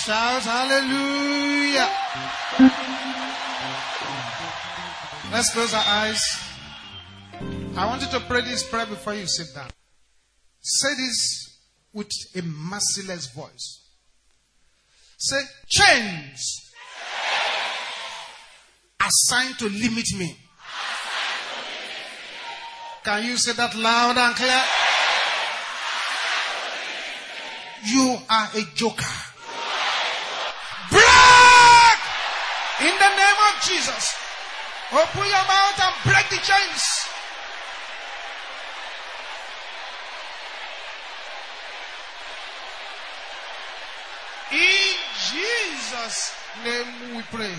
Shout hallelujah. Let's close our eyes. I want you to pray this prayer before you sit down. Say this with a merciless voice. Say, chains assigned to limit me. Can you say that loud and clear? You are a joker. Break! In the name of Jesus. Open your mouth and break the chains. In Jesus' name we pray.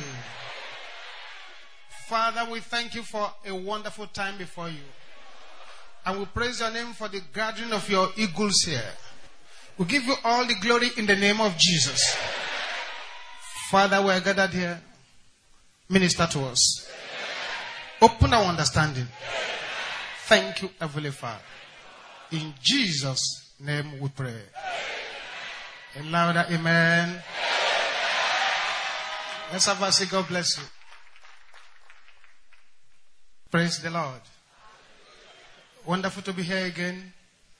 Father, we thank you for a wonderful time before you. And we praise your name for the gathering of your eagles here. We give you all the glory in the name of Jesus. Father, we are gathered here. Minister to us. Open our understanding. Thank you, Heavenly Father. In Jesus' name we pray. A louder amen. Let's have a say, God bless you. Praise the Lord. Wonderful to be here again.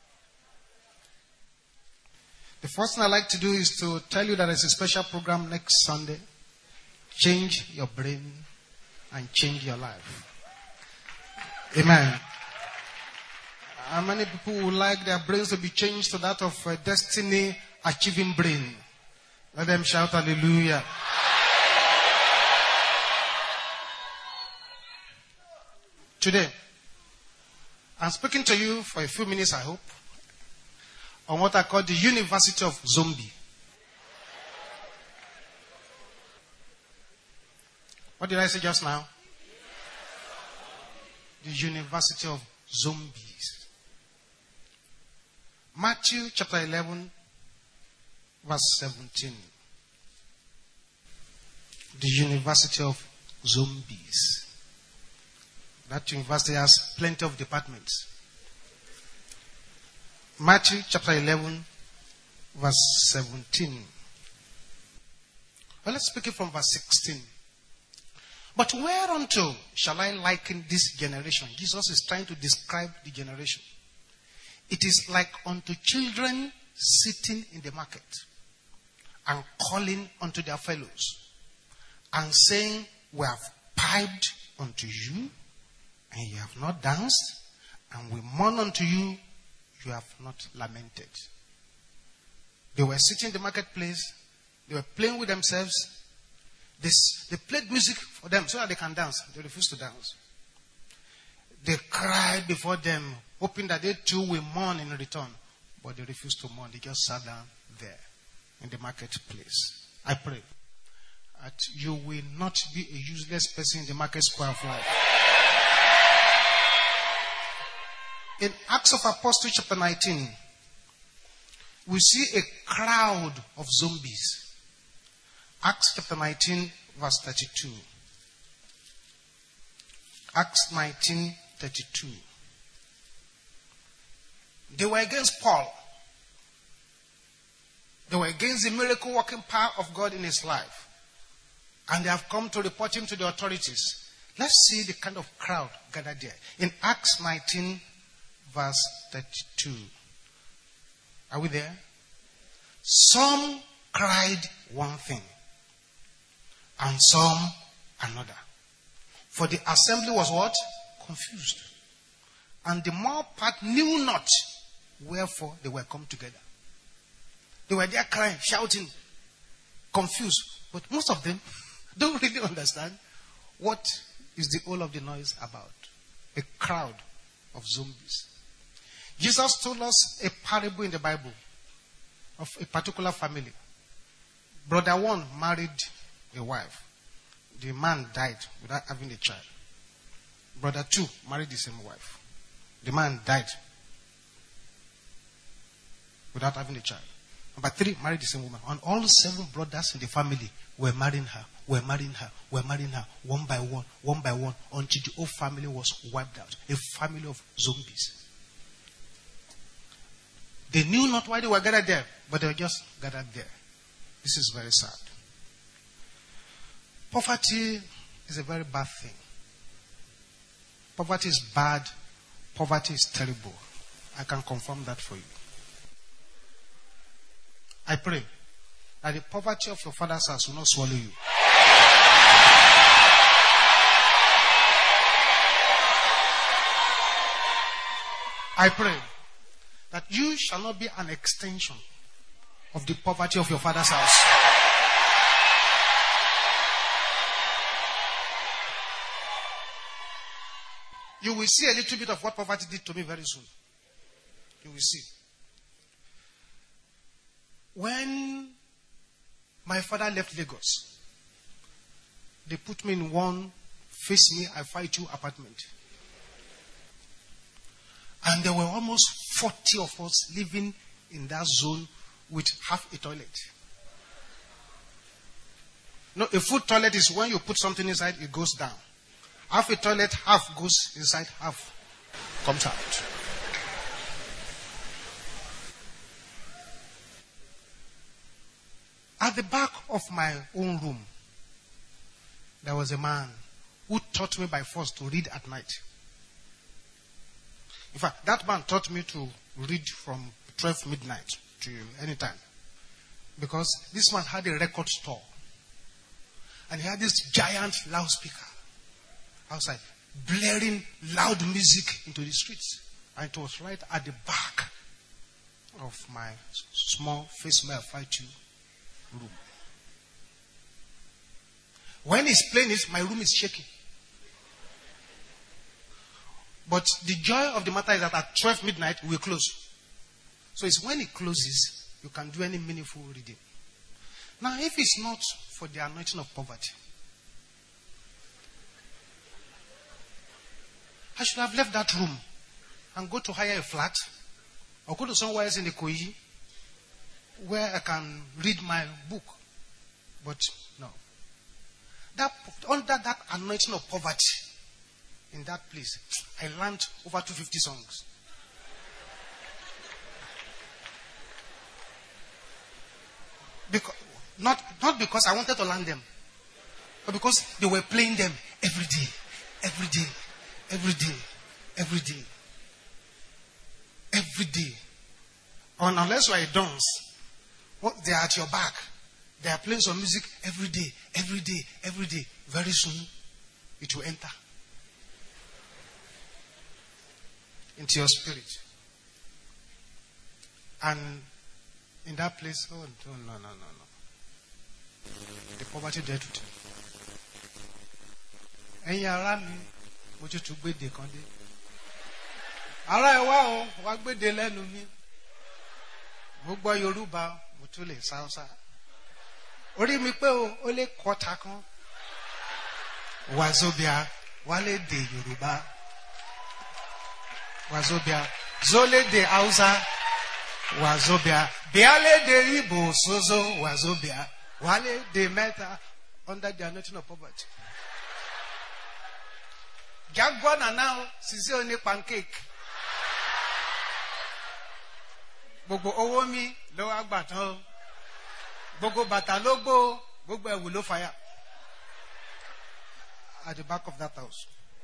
The first thing I like to do is to tell you that there's a special program next Sunday. Change your brain and change your life. Amen. How many people would like their brains to be changed to that of a destiny achieving brain? Let them shout hallelujah. Today, I'm speaking to you for a few minutes, I hope, on what I call the University of Zombie. What did I say just now? The University of Zombies. Matthew chapter 11, verse 17. The University of Zombies. That university has plenty of departments. Matthew chapter 11, verse 17. Well, let's speak it from verse 16. But whereunto shall I liken this generation? Jesus is trying to describe the generation. It is like unto children sitting in the market and calling unto their fellows and saying, we have piped unto you, and you have not danced, and we mourn unto you, you have not lamented. They were sitting in the marketplace, they were playing with themselves. They played music for them so that they can dance. They refused to dance. They cried before them, hoping that they too will mourn in return. But they refused to mourn. They just sat down there in the marketplace. I pray that you will not be a useless person in the market square of life. In Acts of Apostles chapter 19, we see a crowd of zombies. Acts chapter 19, verse 32. Acts 19, 32. They were against Paul. They were against the miracle working power of God in his life. And they have come to report him to the authorities. Let's see the kind of crowd gathered there. In Acts 19, verse 32. Are we there? Some cried one thing, and some another. For the assembly was what? Confused. And the more part knew not wherefore they were come together. They were there crying, shouting, confused. But most of them don't really understand what is the whole of the noise about. A crowd of zombies. Jesus told us a parable in the Bible of a particular family. Brother one married a wife. The man died without having a child. Brother two married the same wife. The man died without having a child. Number three married the same woman. And all 7 brothers in the family were marrying her, one by one, until the whole family was wiped out. A family of zombies. They knew not why they were gathered there, but they were just gathered there. This is very sad. Poverty is a very bad thing. Poverty is bad. Poverty is terrible. I can confirm that for you. I pray that the poverty of your father's house will not swallow you. I pray that you shall not be an extension of the poverty of your father's house. You will see a little bit of what poverty did to me very soon. You will see. When my father left Lagos, they put me in one face me, I fight you apartment. And there were almost 40 of us living in that zone with half a toilet. No, a full toilet is when you put something inside, it goes down. Half a toilet, half goes inside, half comes out. At the back of my own room, there was a man who taught me by force to read at night. In fact, that man taught me to read from 12 midnight to any time. Because this man had a record store. And he had this giant loudspeaker outside, blaring loud music into the streets. And it was right at the back of my small face my fight you room. When he's playing it, my room is shaking. But the joy of the matter is that at 12 midnight, we will close. So it's when it closes, you can do any meaningful reading. Now, if it's not for the anointing of poverty, I should have left that room and go to hire a flat or go to somewhere else in the Koyi where I can read my book. But no. Under that anointing of poverty, in that place, I learned over 250 songs. Because, not because I wanted to learn them, but because they were playing them every day, every day, every day, every day, every day. And unless you are a dance, they are at your back. They are playing some music every day, every day, every day. Very soon, it will enter into your spirit. And in that place, oh no. The poverty dead with you. Ẹ̀yin ará mi, mo ti tún gbéde kan dé. Ará ẹ wá o, wá gbéde lẹ́nu mi. Mo gbọ́ Yorùbá, mo tún lè Sáúsá. Orí mi pé o lè kọta kan. Wazobia, wálé de Yorùbá. Wazobia, zole de Hausa. Wazobia, biale de Igbo, sozo. Wazobia, wale de Meta, under the anointing of poverty. Jagwana now, sisi oni pancake. Gbogbo owó mi ló wá gbà tán. Gbogbo bàtà ló gbó, gbogbo ẹ̀wù ló fàya. At the back of that house.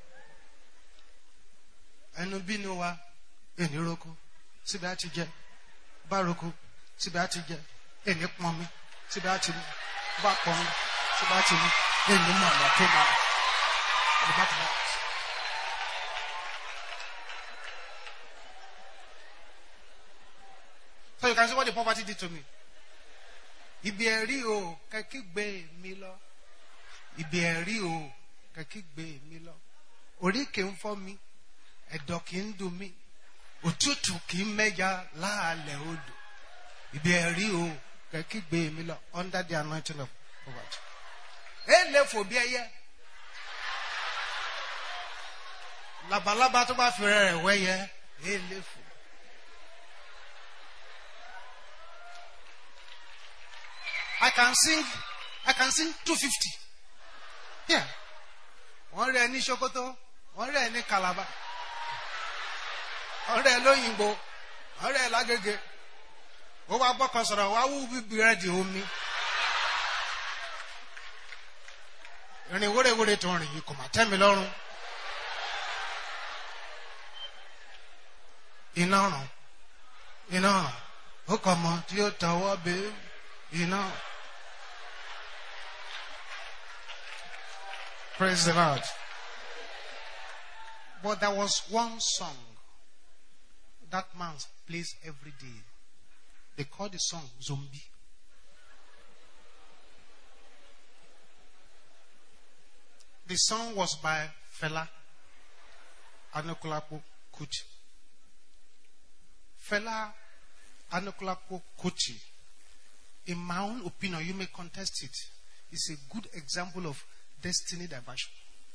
Ẹnu bínú wa, ẹni roko, síbi àti jẹ. Bá roko, síbi àti jẹ. Ẹni pọn mi, síbi àti mi. Bá pọn mi, síbi àti mi. Ẹni mọ̀ ọ̀nà tó máa. At the back of that house. So you can see what the poverty did to me. Ibi ẹ̀rí o, kẹ́kí gbé mi lọ. Ibi ẹ̀rí o, kẹ́kí gbé mi lọ. Orí kì í fọ́ mi, ẹ̀dọ̀ kì í dùn mí. Òtútù kì í mẹ́ja láàlẹ̀ odò. Ibi ẹ̀rí o, kẹ́kí gbé mi lọ. Under the anointing of poverty. Lè fò bí ẹyẹ. Labalábá tó bá fi rẹ̀ wẹ́yẹ, lè fò. I can sing 250. Yeah. Wọ́n rẹ̀ ní Sokoto, wọ́n rẹ̀ ní Calabar. Wọ́n rẹ̀ lóyìnbó, wọ́n rẹ̀ lágége. Ó wá gbọ́kàn sọ̀rọ̀, wá wú bíbí rẹ̀ di omi. Any whatever it on you come, tell me, Lord. You know. Who come on to your tower, babe? Praise the Lord. But there was one song that man plays every day. They call the song Zombie. The song was by Fela Anikulapo Kuti. Fela Anikulapo Kuti, in my own opinion, you may contest it, is a good example of destiny diversion.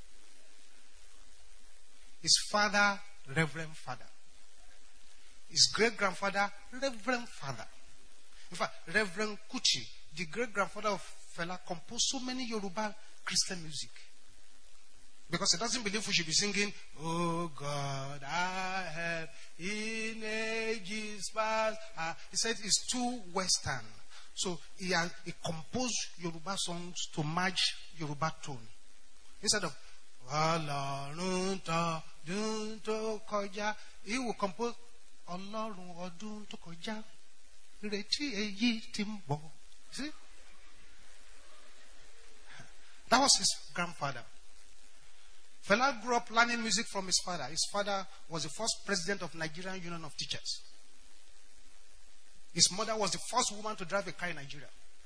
His father, Reverend Father. His great-grandfather, Reverend Father. In fact, Reverend Kuti, the great-grandfather of Fela, composed so many Yoruba Christian music. Because he doesn't believe we should be singing, "Oh God, I have in ages past." He said it's too Western. So he composed Yoruba songs to match Yoruba tone. Instead of he will compose See? That was his grandfather. Fela grew up learning music from his father. His father was the first president of Nigerian Union of Teachers. His mother was the first woman to drive a car in Nigeria.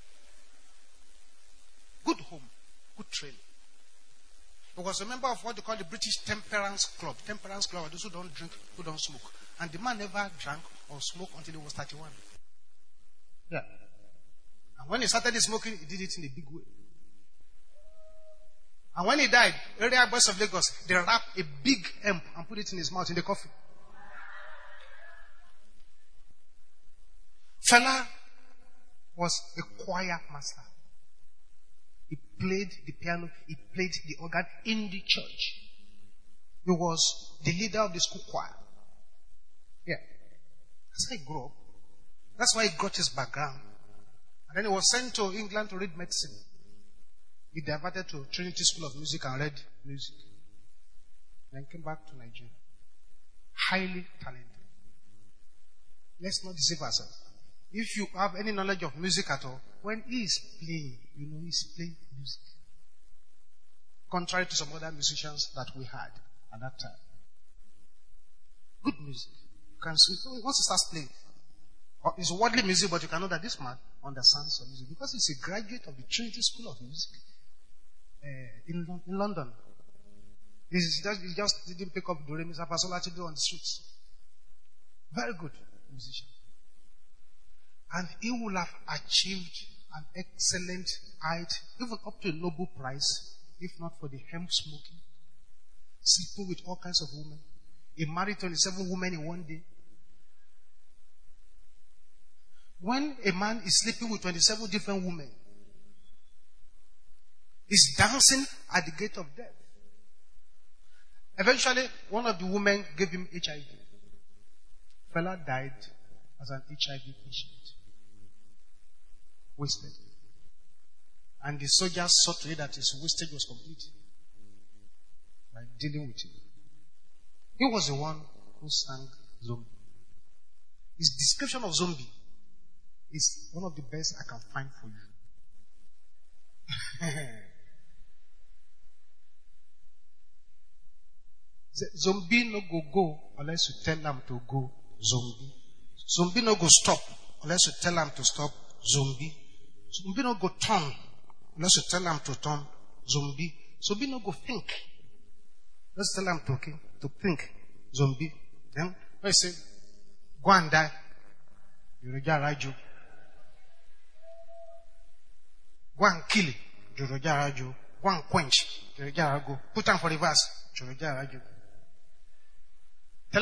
Good home, good training. He was a member of what they call the British Temperance Club. Temperance Club are those who don't drink, who don't smoke. And the man never drank or smoked until he was 31. Yeah. And when he started smoking, he did it in a big way. And when he died, area boys of Lagos, they wrapped a big hemp and put it in his mouth in the coffin. Fela was a choir master. He played the piano, he played the organ in the church. He was the leader of the school choir. Yeah. That's how he grew up. That's why he got his background. And then he was sent to England to read medicine. He diverted to Trinity School of Music and read music. Then came back to Nigeria. Highly talented. Let's not deceive ourselves. If you have any knowledge of music at all, when he is playing, you know he's playing music. Contrary to some other musicians that we had at that time. Good music. You can see, once he starts playing, it's worldly music, but you can know that this man understands some music because he's a graduate of the Trinity School of Music in London. He just didn't pick up Do Re Mi Fa Sol La Ti Do on the streets. Very good musician. And he will have achieved an excellent height, even up to a Nobel Prize, if not for the hemp smoking, sleeping with all kinds of women. He married 27 women in one day. When a man is sleeping with 27 different women, he's dancing at the gate of death. Eventually, one of the women gave him HIV. Fela died as an HIV patient. Wasted. And the soldiers saw to it that his wastage was complete by dealing with him. He was the one who sang Zombie. His description of Zombie is one of the best I can find for you. Zombie no go unless you tell them to go. Zombie. Zombie no go stop unless you tell them to stop. Zombie. Zombie no go turn unless you tell them to turn. Zombie. Zombie no go think. Let's tell them to think. Zombie. Then I say, go and die. Joroja Raju. Go and kill it. Joroja Raju. Go and quench. Joroja Raju. Put them for reverse. Joroja Raju. Tell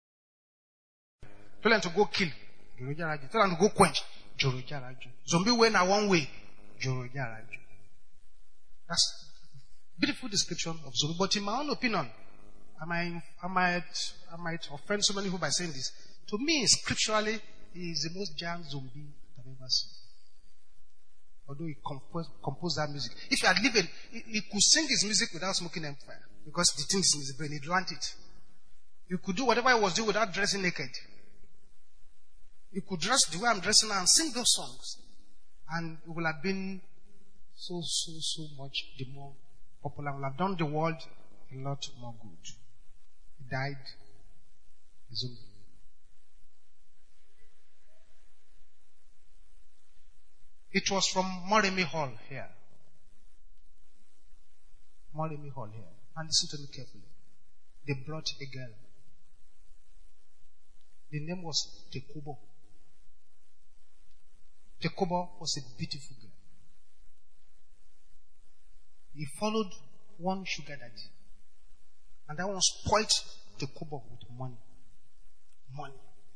them to go kill. Joroja Raju. Tell them to go quench. Joroja Raju. Zombie went a one way. Joroja Raju. That's a beautiful description of zombie. But in my own opinion, I might offend so many people by saying this. To me, scripturally, he is the most giant zombie I've ever seen. Although he composed that music. If he had lived, he could sing his music without smoking empire. Because the thing is in his brain, he'd learned it. He could do whatever he was doing without dressing naked. He could dress the way I'm dressing and sing those songs. And it would have been so much the more popular. It would have done the world a lot more good. He died a zombie. It was from Moremi Hall here. Moremi Hall here. And listen to me carefully. They brought a girl. The name was Tekobo. Tekobo was a beautiful girl. He followed one sugar daddy. And that one spoiled Tekobo with money. Money.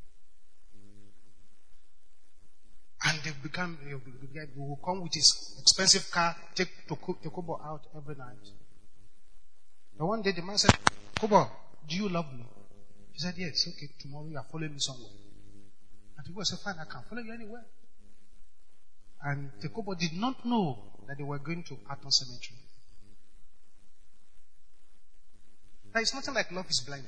And they will come with his expensive car, take Tekobo out every night. But one day the man said, Tekobo, do you love me? He said, yes, okay, tomorrow you are following me somewhere. And Tekobo said, fine, I can follow you anywhere. And Tekobo did not know that they were going to Aton Cemetery. Now it's nothing like love is blind.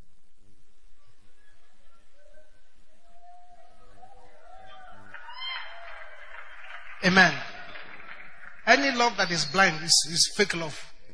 Amen. Any love that is blind is fake love.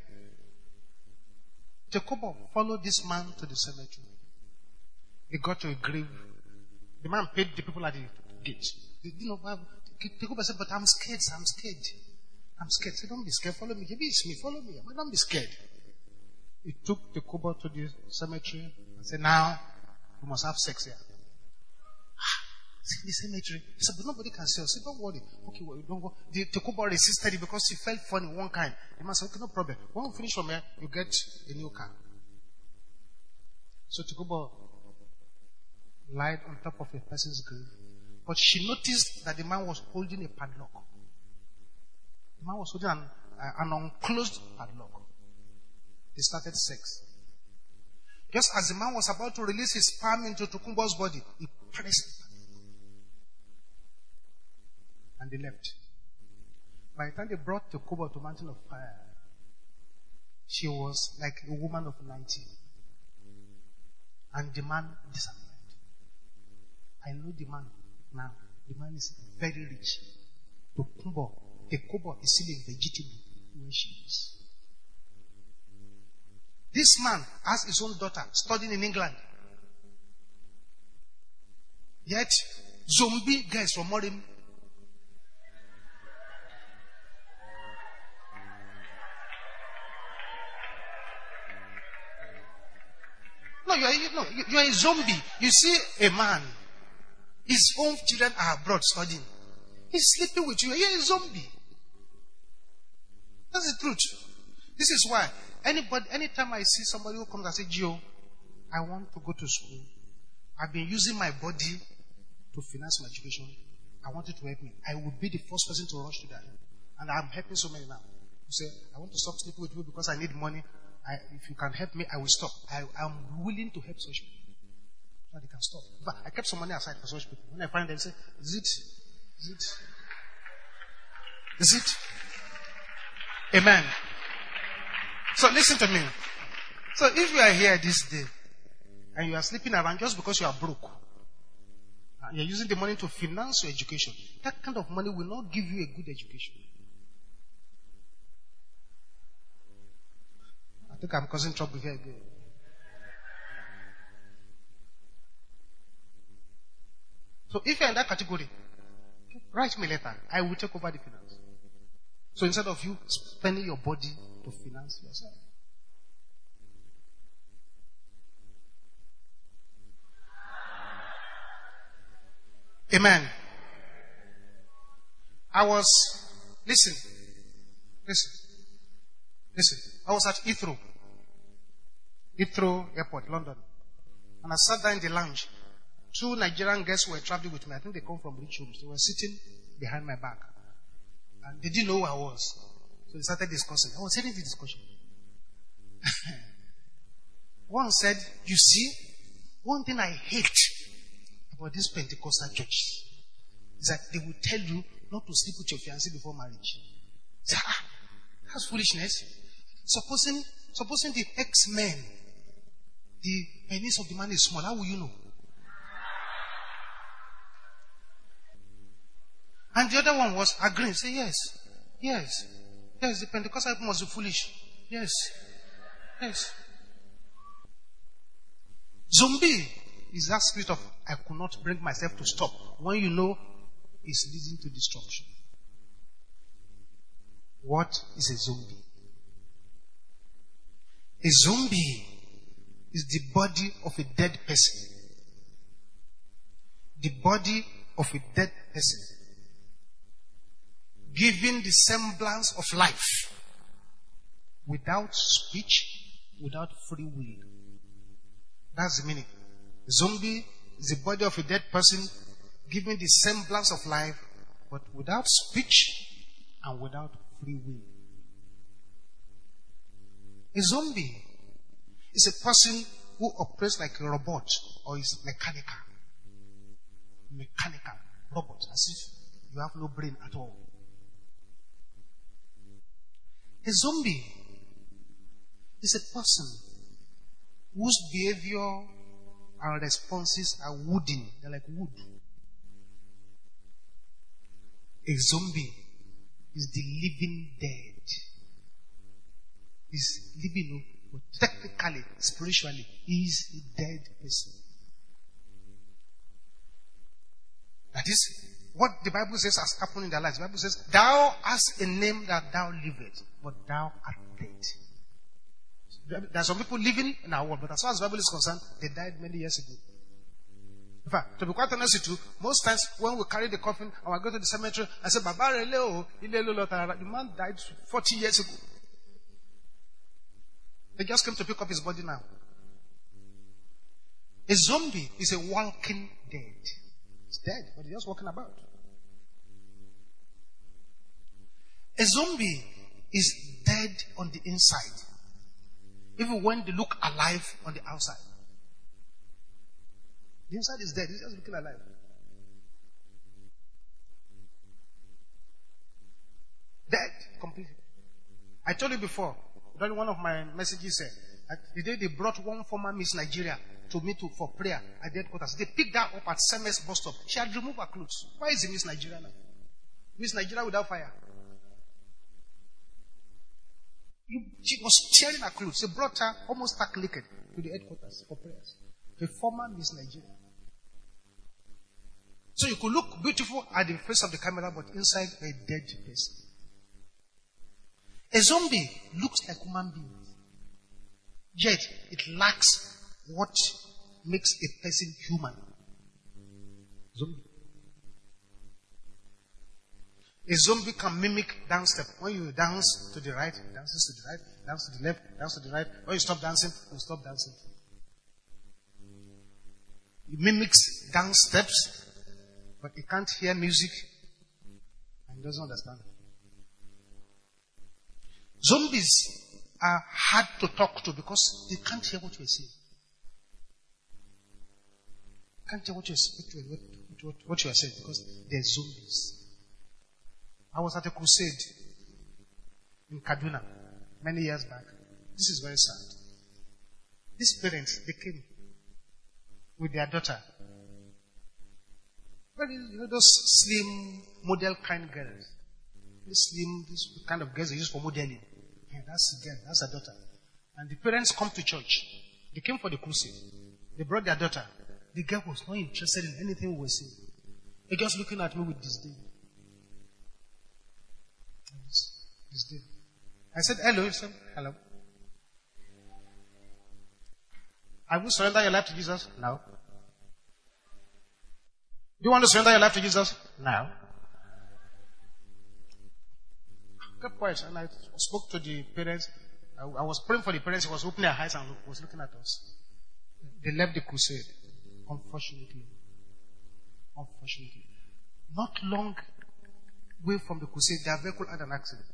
Tekobo followed this man to the cemetery. He got to a grave. The man paid the people at the gate. Tekobo said, but I'm scared. I'm scared. He said, don't be scared. Follow me. Maybe it's me. Follow me. But don't be scared. He took Tekobo to the cemetery and said, now we must have sex here. In the cemetery. He said, but nobody can see us. He said, don't worry. Okay, well, don't go. The Tekobo resisted it because he felt funny one kind. The man said, okay, no problem. When we finish from here, you get a new car. So Tekobo lied on top of a person's grave. But she noticed that the man was holding a padlock. The man was holding an unclosed padlock. They started sex. Just as the man was about to release his palm into Tokumbo's body, he pressed it. And they left. By the time they brought Tekobo to Mountain of Fire, she was like a woman of 90. And the man disappeared. I know the man now. The man is very rich. Tekobo is still a vegetable where she is. This man has his own daughter studying in England. Yet, zombie guys from Morim. No, you're a zombie. You see a man, his own children are abroad studying. He's sleeping with you. You're a zombie. That's the truth. This is why anytime I see somebody who comes and says, Gio, I want to go to school. I've been using my body to finance my education. I want you to help me. I will be the first person to rush to that. And I'm helping so many now. You say, I want to stop sleeping with you because I need money. If you can help me, I will stop. I'm willing to help such people. So they can stop. But I kept some money aside for such people. When I find them, say, Is it? Amen. So listen to me. So if you are here this day and you are sleeping around just because you are broke, and you're using the money to finance your education, that kind of money will not give you a good education. I think I'm causing trouble here again. So if you're in that category, write me later. I will take over the finance. So instead of you spending your body to finance yourself. Amen. Listen. I was at Heathrow Airport, London. And I sat there in the lounge. 2 Nigerian guests were traveling with me. I think they come from rich homes. They were sitting behind my back. And they didn't know who I was. So they started discussing. I was hearing the discussion. One said, you see, one thing I hate about these Pentecostal churches is that they will tell you not to sleep with your fiancé before marriage. Say, that's foolishness. Supposing the X-Men, the penis of the man is small, how will you know? And the other one was agreeing. Say, yes, the Pentecostal people must be foolish. Yes. Zombie is that spirit of, I could not bring myself to stop. When you know it's leading to destruction. What is a zombie? A zombie is the body of a dead person. The body of a dead person. Giving the semblance of life. Without speech, without free will. That's the meaning. A zombie is the body of a dead person giving the semblance of life, but without speech and without free will. A zombie is a person who operates like a robot or is mechanical. Mechanical robot, as if you have no brain at all. A zombie is a person whose behavior and responses are wooden. They're like wood. A zombie is the living dead. Is living, but technically, spiritually, is a dead person. That is what the Bible says has happened in their lives. The Bible says, thou hast a name that thou livest, but thou art dead. There are some people living in our world, but as far as the Bible is concerned, they died many years ago. In fact, to be quite honest with you, most times when we carry the coffin and we go to the cemetery, I say, Baba Releo, the man died 40 years ago. They just came to pick up his body now. A zombie is a walking dead. It's dead, but he's just walking about. A zombie is dead on the inside. Even when they look alive on the outside. The inside is dead. He's just looking alive. Dead completely. I told you before, during one of my messages said, the day they brought one former Miss Nigeria to me for prayer at the headquarters, they picked her up at SMS bus stop. She had removed her clothes. Why is it Miss Nigeria now? Miss Nigeria without fire. She was tearing her clothes. They brought her almost stark naked to the headquarters for prayers. A former Miss Nigeria. So you could look beautiful at the face of the camera, but inside a dead person. A zombie looks like human beings. Yet it lacks what makes a person human. Zombie. A zombie can mimic dance step. When you dance to the right, it dances to the right, dance to the left, dance to the right. When you stop dancing, you stop dancing. It mimics dance steps, but it can't hear music and doesn't understand. Zombies are hard to talk to because they can't hear what you're saying. Can't hear what you are saying because they're zombies. I was at a crusade in Kaduna many years back. This is very sad. These parents, they came with their daughter. Very, those slim, model kind girls. This kind of girls they use for modeling. Yeah, that's the girl, that's her daughter. And the parents come to church. They came for the crusade. They brought their daughter. The girl was not interested in anything we were saying. They just looking at me with disdain. Disdain. I said, hello. He said, hello. Have you surrendered your life to Jesus? No. Do you want to surrender your life to Jesus? No. Kept quiet, and I spoke to the parents. I was praying for the parents. He was opening their eyes and was looking at us. They left the crusade. Unfortunately. Not long away from the crusade, their vehicle had an accident.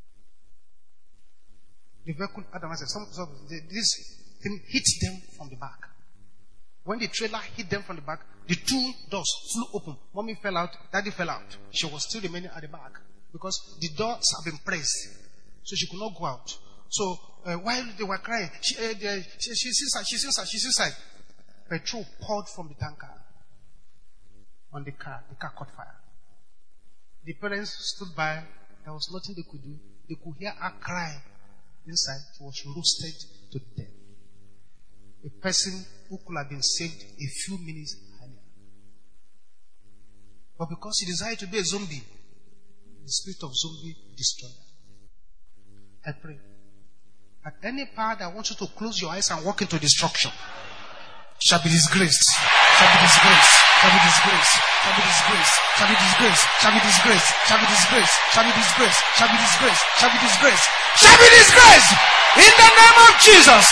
The vehicle had an accident. This thing hit them from the back. When the trailer hit them from the back, The 2 doors flew open. Mommy fell out. Daddy fell out. She was still remaining at the back because the doors have been pressed, so she could not go out. So while they were crying, she's inside. Petrol poured from the tanker on the car. The car caught fire. The parents stood by. There was nothing they could do. They could hear her cry inside. She was roasted to death. A person who could have been saved a few minutes earlier. But because she decided to be a zombie, the spirit of zombie destroyed her. I pray that any power that wants you to close your eyes and walk into destruction shall be disgraced. Shall be disgraced. Shall be disgraced. Shall be disgraced. Shall be disgraced. Shall be disgraced. Shall be disgraced. Shall be disgraced. Shall be disgraced. Shall be disgraced. Shall be disgraced. In the name of Jesus.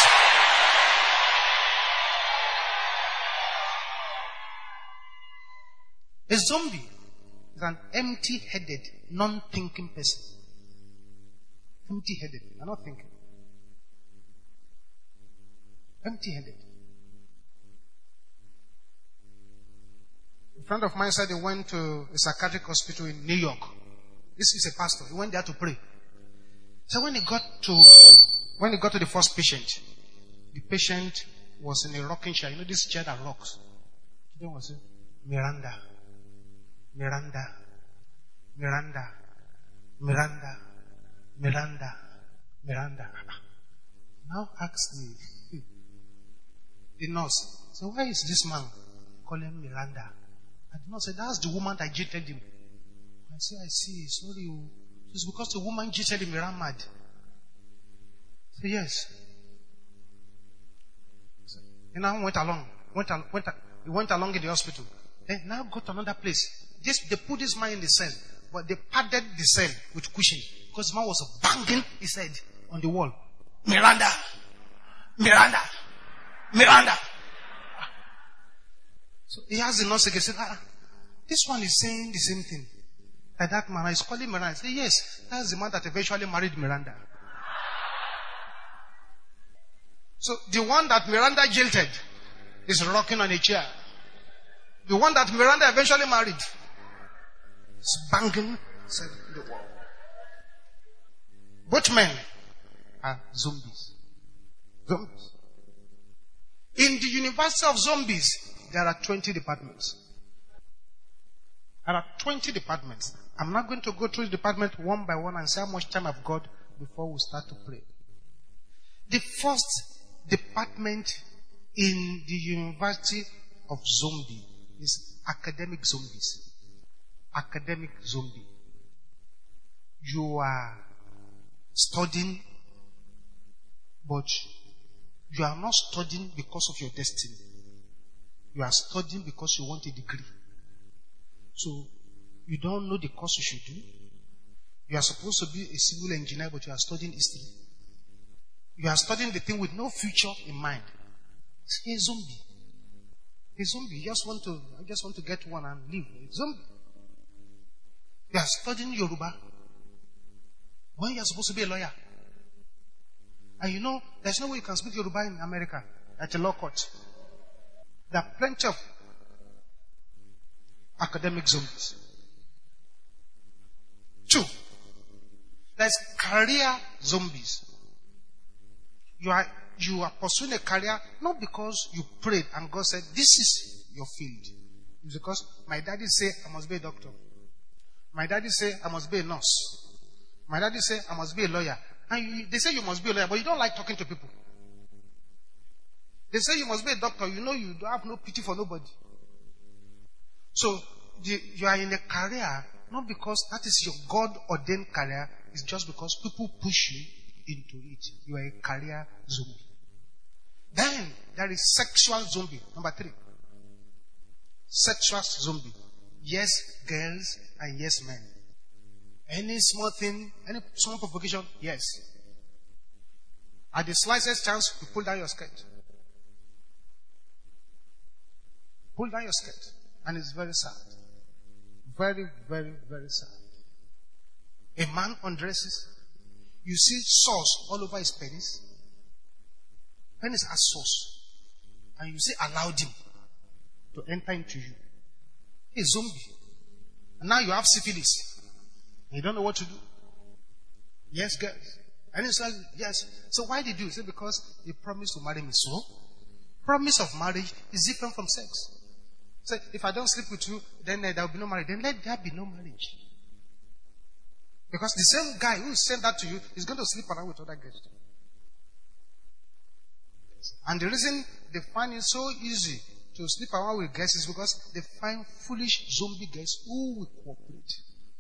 A zombie is an empty-headed, non-thinking person. Empty-headed. You're not thinking. Empty-headed. A friend of mine said he went to a psychiatric hospital in New York. This is a pastor. He went there to pray. So when he got to the first patient, the patient was in a rocking chair. You know this chair that rocks? He was saying, Miranda. Miranda. Miranda. Miranda. Miranda. Miranda. Now ask the nurse. So why is this man calling Miranda? I did not say that's the woman that cheated him. I say, I see, sorry. It's because the woman cheated him, he ran mad. So yes. So, he now went along. He went along in the hospital. Then now go to another place. They put this man in the cell, but they padded the cell with cushion because the man was banging his head on the wall. Miranda, Miranda, Miranda. So he asked the nurse again, said, this one is saying the same thing. That man is calling Miranda. I said, yes, that's the man that eventually married Miranda. So the one that Miranda jilted is rocking on a chair. The one that Miranda eventually married is banging the wall. Both men are zombies. Zombies. In the University of Zombies, there are 20 departments. There are 20 departments. I'm not going to go through the department one by one and say how much time I've got before we start to pray. The first department in the University of Zombie is academic zombies. Academic zombie. You are studying, but you are not studying because of your destiny. You are studying because you want a degree. So, you don't know the course you should do. You are supposed to be a civil engineer, but you are studying history. You are studying the thing with no future in mind. It's a zombie. A zombie. You just want to get one and leave. A zombie. You are studying Yoruba when you are supposed to be a lawyer. And you know, there's no way you can speak Yoruba in America at a law court. There are plenty of academic zombies. 2, there's career zombies. You are pursuing a career not because you prayed and God said, this is your field. It's because my daddy said I must be a doctor. My daddy said I must be a nurse. My daddy said I must be a lawyer. And they say you must be a lawyer, but you don't like talking to people. They say you must be a doctor. You know you don't have no pity for nobody. So you are in a career not because that is your God-ordained career. It's just because people push you into it. You are a career zombie. Then there is sexual zombie. Number 3. Sexual zombie. Yes, girls and yes, men. Any small thing, any small provocation, yes. At the slightest chance, you pull down your skirt. Pull down your skirt. And it's very sad. Very, very, very sad. A man undresses. You see sauce all over his penis. Penis has sauce. And you say, allowed him. to enter into you. A zombie. And now you have syphilis. And you don't know what to do. Yes, girls. And it's like, yes. So why did you? Is it because you promised to marry me? So, promise of marriage is different from sex. So if I don't sleep with you, then there will be no marriage. Then let there be no marriage. Because the same guy who sent that to you is going to sleep around with other girls. And the reason they find it so easy to sleep around with girls is because they find foolish zombie girls who will cooperate.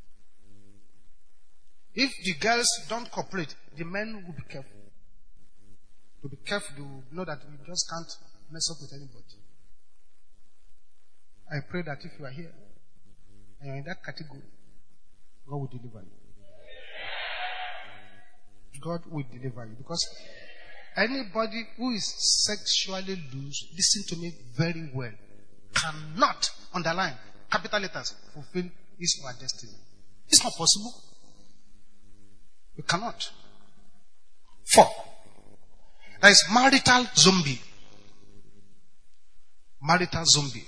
If the girls don't cooperate, the men will be careful. To be careful to know that you just can't mess up with anybody. I pray that if you are here and you're in that category, God will deliver you. God will deliver you. Because anybody who is sexually loose, listen to me very well, cannot, underline, capital letters, fulfill his or her destiny. It's not possible. You cannot. 4. There is marital zombie. Marital zombie.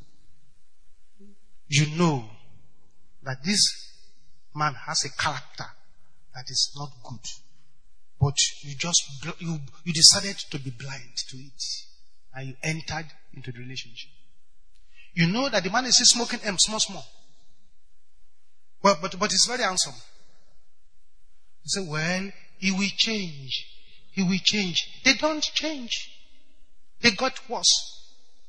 You know that this man has a character that is not good. But you decided to be blind to it. And you entered into the relationship. You know that the man is still smoking M, small. Well, but it's very handsome. You say, well, he will change. He will change. They don't change. They got worse.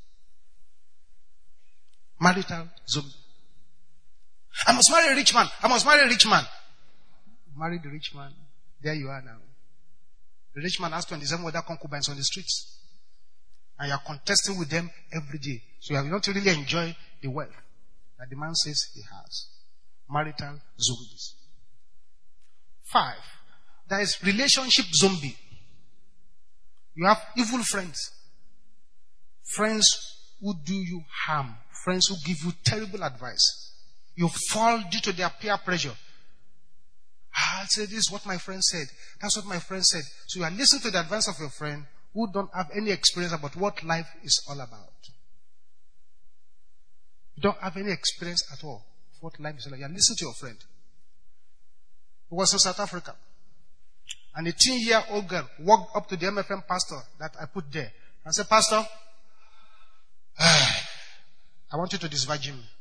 Marital zombie. I must marry a rich man. I must marry a rich man. Marry the rich man. There you are now. The rich man has 27 other concubines on the streets. And you are contesting with them every day. So you don't really enjoy the wealth that the man says he has. Marital zombies. 5. There is relationship zombie. You have evil friends. Friends who do you harm. Friends who give you terrible advice. You fall due to their peer pressure. I'll say this is what my friend said. That's what my friend said. So you are listening to the advice of your friend who don't have any experience about what life is all about. You don't have any experience at all of what life is all about. You are listening to your friend. Who was in South Africa. And a 10-year-old girl walked up to the MFM pastor that I put there and said, Pastor, I want you to disvirgin me.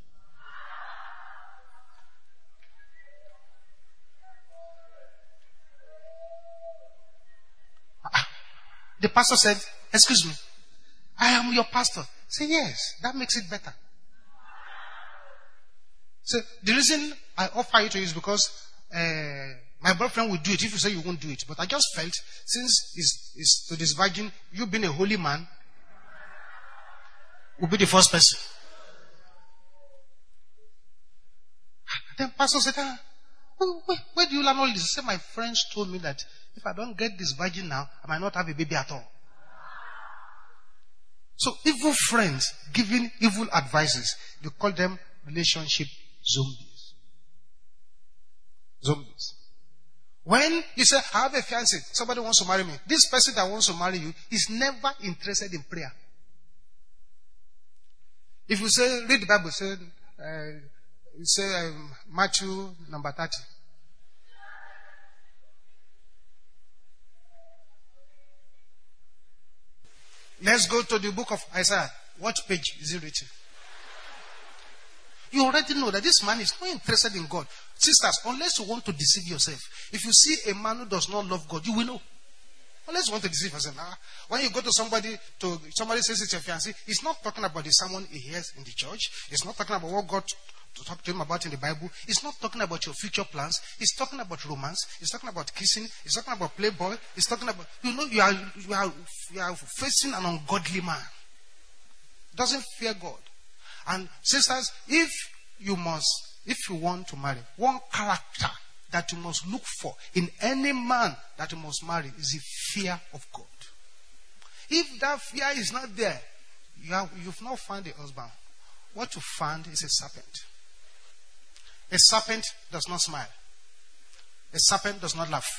The pastor said, excuse me, I am your pastor. Say, yes, that makes it better. So the reason I offer it to you is because my boyfriend will do it if you say you won't do it. But I just felt, since it's to this virgin, you being a holy man, will be the first person. Then pastor said, where do you learn all this? He said, my friends told me that if I don't get this virgin now, I might not have a baby at all. So evil friends giving evil advices, they call them relationship zombies. Zombies. When you say, I have a fiancé, somebody wants to marry me. This person that wants to marry you is never interested in prayer. If you say, read the Bible, say Matthew number 30. Let's go to the book of Isaiah. What page is it written? You already know that this man is not interested in God. Sisters, unless you want to deceive yourself, if you see a man who does not love God, you will know. Unless you want to deceive yourself. When you go to somebody says it's your fiancé, he's not talking about the sermon he hears in the church. He's not talking about what God to talk to him about in the Bible. He's not talking about your future plans. He's talking about romance. He's talking about kissing. He's talking about playboy. He's talking about, you are facing an ungodly man. Doesn't fear God. And sisters, if you want to marry, one character that you must look for in any man that you must marry is the fear of God. If that fear is not there, you've not found a husband. What you found is a serpent. A serpent does not smile. A serpent does not laugh.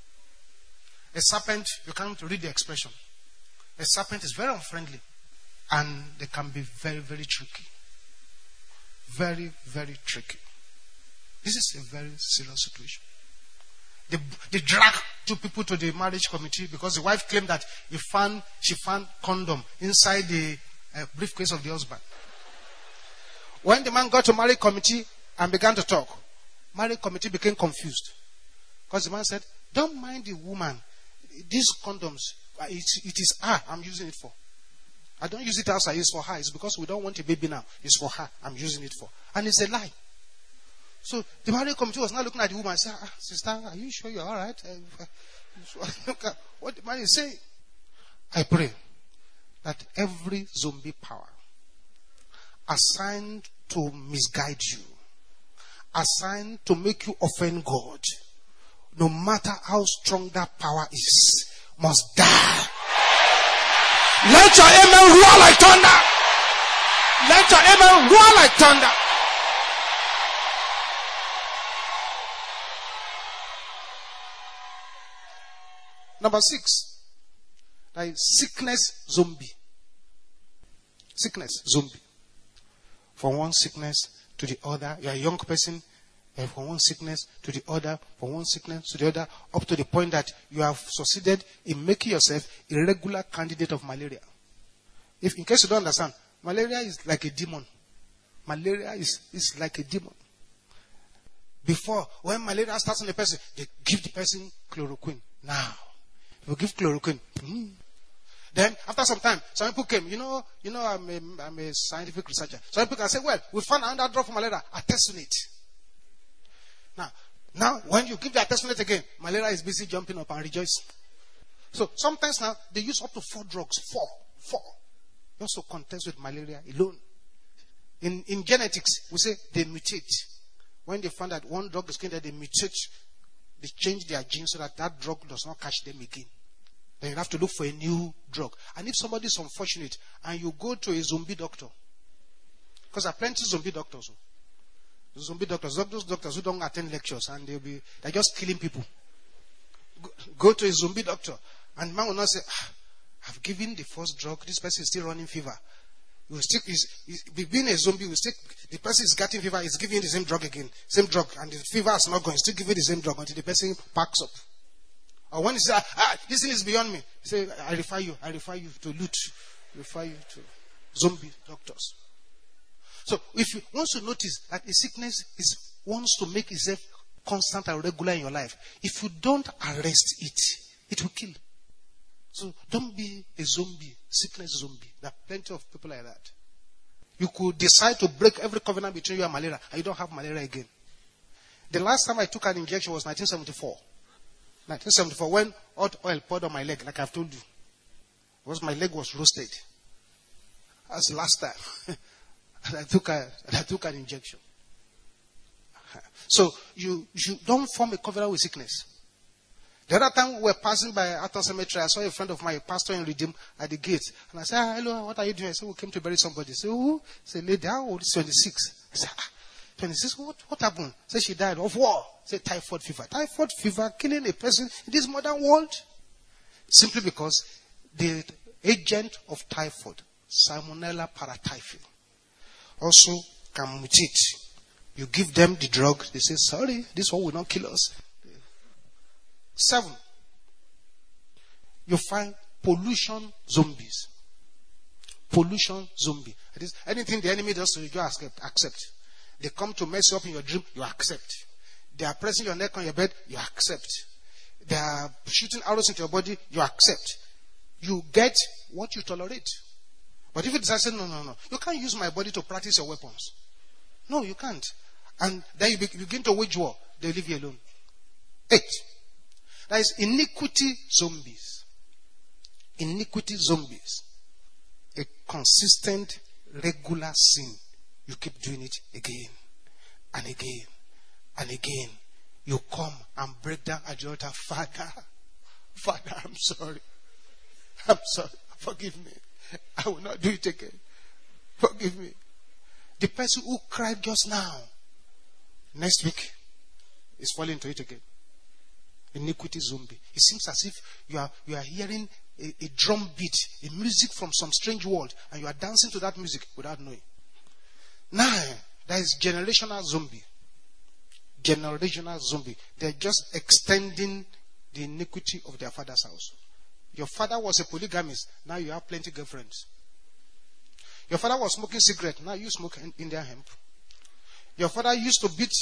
A serpent, you can't read the expression. A serpent is very unfriendly. And they can be very, very tricky. Very, very tricky. This is a very serious situation. They drag two people to the marriage committee because the wife claimed that she found condom inside the briefcase of the husband. When the man got to marriage committee and began to talk, marriage committee became confused. Because the man said, don't mind the woman. These condoms, it is her I'm using it for. I don't use it outside, it's for her. It's because we don't want a baby now. It's for her I'm using it for. And it's a lie. So the marriage committee was now looking at the woman and said, sister, are you sure you're all right? Look at what the man is saying. I pray that every zombie power assigned to misguide you, assigned to make you offend God, no matter how strong that power is, must die. Let your amen roar like thunder. Let your amen roar like thunder. Number 6. That is sickness zombie. Sickness zombie. From one sickness to the other. You are a young person. From one sickness to the other. From one sickness to the other. Up to the point that you have succeeded in making yourself a regular candidate of malaria. If, in case you don't understand, malaria is like a demon. Malaria is like a demon. Before, when malaria starts on the person, they give the person chloroquine. Now, you give chloroquine. Then, after some time, some people came. You know, I'm a scientific researcher. Some people can say, well, we found another drug for malaria. Artesunate. Now, when you give the artesunate again, malaria is busy jumping up and rejoicing. So, sometimes now, they use up to 4 drugs. 4. You also contest with malaria alone. In genetics, we say they mutate. When they find that one drug is going to they mutate, they change their genes so that drug does not catch them again. Then you have to look for a new drug. And if somebody is unfortunate and you go to a zombie doctor, because there are plenty of zombie doctors. Zombie doctors, those doctors who don't attend lectures and they're just killing people. Go to a zombie doctor and the man will not say, I've given the first drug, this person is still running fever. Being a zombie, the person is getting fever, is giving the same drug again, same drug, and the fever is not going, still giving the same drug until the person packs up. Or when he says, this thing is beyond me, he says, I refer you to loot, refer you to zombie doctors. So if you want to notice that a sickness wants to make itself constant and regular in your life, if you don't arrest it, it will kill. So don't be a zombie, sickness zombie. There are plenty of people like that. You could decide to break every covenant between you and malaria, and you don't have malaria again. The last time I took an injection was 1974. 1974, when hot oil poured on my leg, like I've told you. Because my leg was roasted. That's the last time. and I took an injection. So you don't form a covenant with sickness. The other time we were passing by Aton Cemetery, I saw a friend of mine, a pastor in Redeem, at the gate. And I said, hello, what are you doing? I said, we came to bury somebody. I said, who? I said, lady, how old is 26? I said, 26? What happened? I said, she died of war. I said, typhoid fever. Typhoid fever killing a person in this modern world? Simply because the agent of typhoid, Salmonella paratyphi, also can mutate. You give them the drug, they say, sorry, this one will not kill us. 7. You find pollution zombies. Pollution zombie. That is, anything the enemy does to you, you accept. They come to mess you up in your dream, you accept. They are pressing your neck on your bed, you accept. They are shooting arrows into your body, you accept. You get what you tolerate. But if you decide to say, no, you can't use my body to practice your weapons. No, you can't. And then you begin to wage war, they leave you alone. 8. That is iniquity zombies. Iniquity zombies. A consistent, regular sin. You keep doing it again and again and again. You come and break down at the altar. Father, I'm sorry. I'm sorry. Forgive me. I will not do it again. Forgive me. The person who cried just now, next week, is falling into it again. Iniquity zombie. It seems as if you are hearing a drum beat, a music from some strange world, and you are dancing to that music without knowing. 9, there is generational zombie. Generational zombie. They're just extending the iniquity of their father's house. Your father was a polygamist. Now you have plenty of girlfriends. Your father was smoking cigarette. Now you smoke Indian hemp. Your father used to beat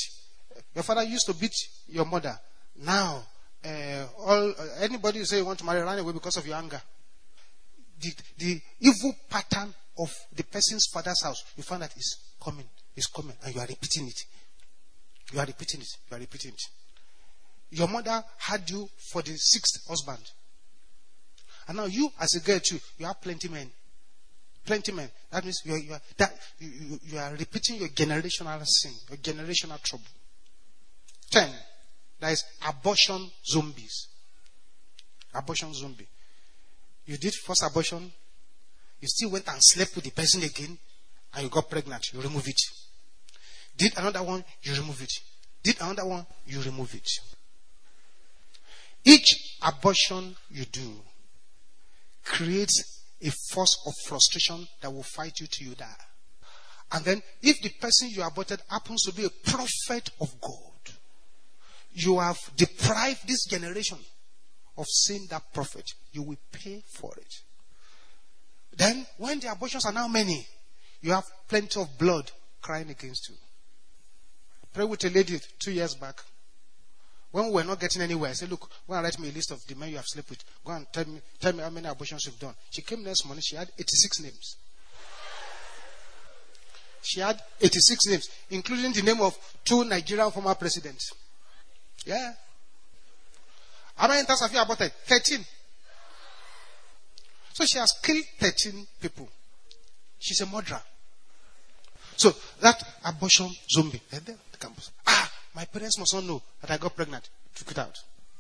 your mother. Now, anybody who say you want to marry, run away because of your anger. The evil pattern of the person's father's house, you find that is coming, and you are repeating it. You are repeating it. Your mother had you for the 6th husband. And now you, as a girl too, you have plenty men. That means you are repeating your generational sin, your generational trouble. 10, there is abortion zombies. Abortion zombie. You did first abortion, you still went and slept with the person again, and you got pregnant. You remove it. Did another one, you remove it. Did another one, you remove it. Each abortion you do creates a force of frustration that will fight you till you die. And then, if the person you aborted happens to be a prophet of God, you have deprived this generation of seeing that prophet. You will pay for it. Then, when the abortions are now many, you have plenty of blood crying against you. I prayed with a lady 2 years back. When we were not getting anywhere, I said, look, go and write me a list of the men you have slept with. Go and tell me how many abortions you've done. She came next morning, she had 86 names. She had 86 names, including the name of 2 Nigerian former presidents. Yeah. How many times have you aborted? 13. So she has killed 13 people. She's a murderer. So that abortion zombie, the campus. My parents must not know that I got pregnant. Took it out.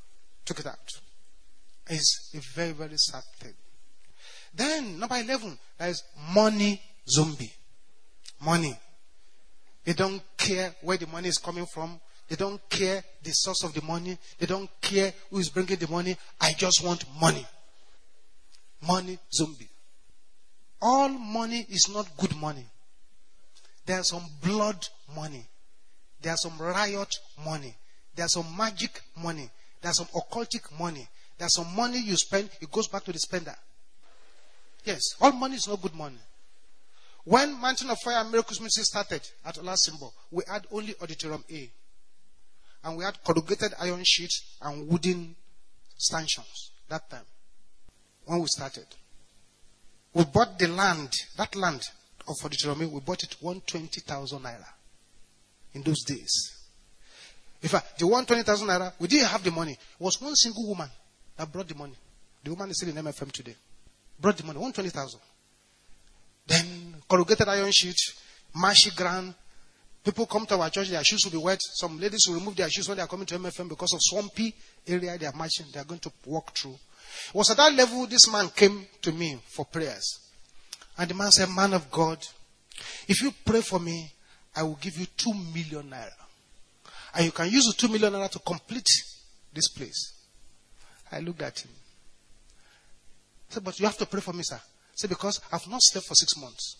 It's a very, very sad thing. Then, number 11, there is money zombie. Money. They don't care where the money is coming from. They don't care the source of the money. They don't care who is bringing the money. I just want money. Money zombie. All money is not good money. There's some blood money. There's some riot money. There's some magic money. There's some occultic money. There's some money you spend, it goes back to the spender. Yes, all money is not good money. When Mountain of Fire and Miracles Ministry started at Olasimbo, we had only Auditorium A. And we had corrugated iron sheets and wooden stanchions that time. When we started. We bought the land, that land of Auditorium A, we bought it 120,000 naira. In those days. In fact, the 120,000 naira, we didn't have the money. It was one single woman that brought the money. The woman is still in MFM today. Brought the money, 120,000. Then, corrugated iron sheet, marshy ground. People come to our church, their shoes will be wet. Some ladies will remove their shoes when they are coming to MFM because of swampy area they are marching, they are going to walk through. It was at that level this man came to me for prayers. And the man said, man of God, if you pray for me, I will give you 2 million naira. And you can use the 2 million naira to complete this place. I looked at him. I said, but you have to pray for me, sir. I said, because I've not slept for 6 months.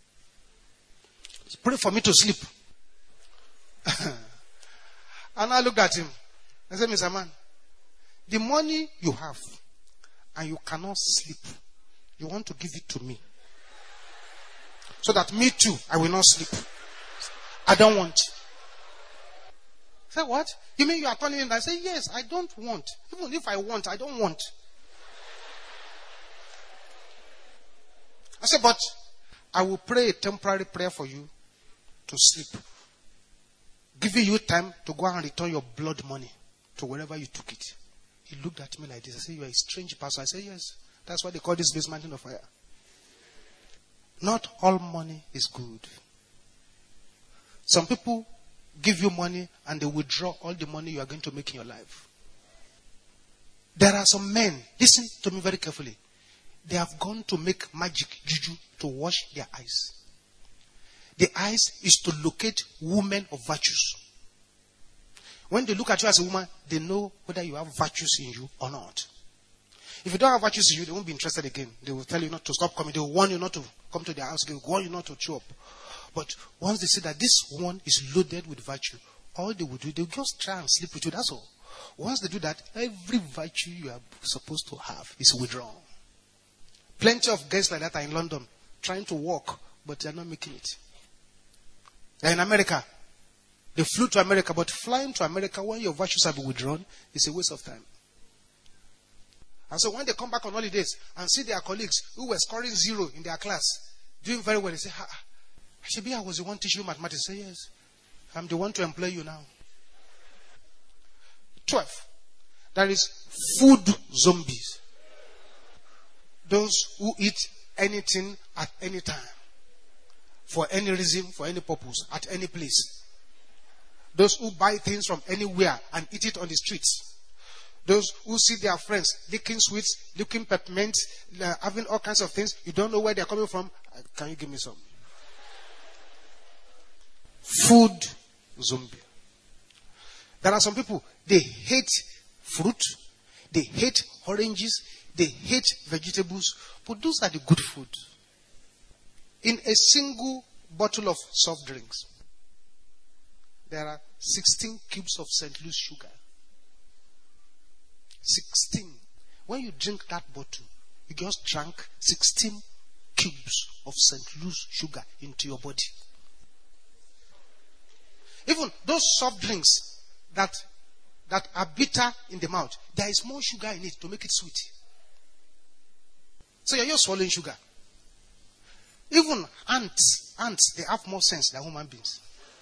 Pray for me to sleep. And I looked at him. I said, Mr. Man, the money you have and you cannot sleep, you want to give it to me. So that me too, I will not sleep. I don't want. I said, what? You mean you are turning in? I said, yes, I don't want. Even if I want, I don't want. I said, but I will pray a temporary prayer for you to sleep. Giving you time to go and return your blood money to wherever you took it. He looked at me like this. I said, you are a strange person. I said, yes. That's why they call this place Mountain of Fire. Not all money is good. Some people give you money and they withdraw all the money you are going to make in your life. There are some men, listen to me very carefully. They have gone to make magic juju to wash their eyes. The eyes is to locate women of virtues. When they look at you as a woman, they know whether you have virtues in you or not. If you don't have virtues in you, they won't be interested again. They will tell you not to stop coming. They will warn you not to come to their house. They will warn you not to show up. But once they see that this one is loaded with virtue, all they will do, they will just try and sleep with you. That's all. Once they do that, every virtue you are supposed to have is withdrawn. Plenty of guys like that are in London trying to walk, but they are not making it. They're in America. They flew to America, but flying to America when your virtues have been withdrawn is a waste of time. And so when they come back on holidays and see their colleagues who were scoring 0 in their class, doing very well, they say, I was the one teaching you mathematics. Say, yes, I'm the one to employ you now. 12. There is food zombies. Those who eat anything at any time. For any reason, for any purpose, at any place. Those who buy things from anywhere and eat it on the streets. Those who see their friends licking sweets, licking peppermint, having all kinds of things. You don't know where they're coming from. Can you give me some? Food zombie. There are some people, they hate fruit, they hate oranges, they hate vegetables, but those are the good food. In a single bottle of soft drinks, there are 16 cubes of St. Louis sugar. 16. When you drink that bottle, you just drank 16 cubes of St. Louis sugar into your body. Even those soft drinks that are bitter in the mouth, there is more sugar in it to make it sweet. So you're just swallowing sugar. Even ants, they have more sense than human beings.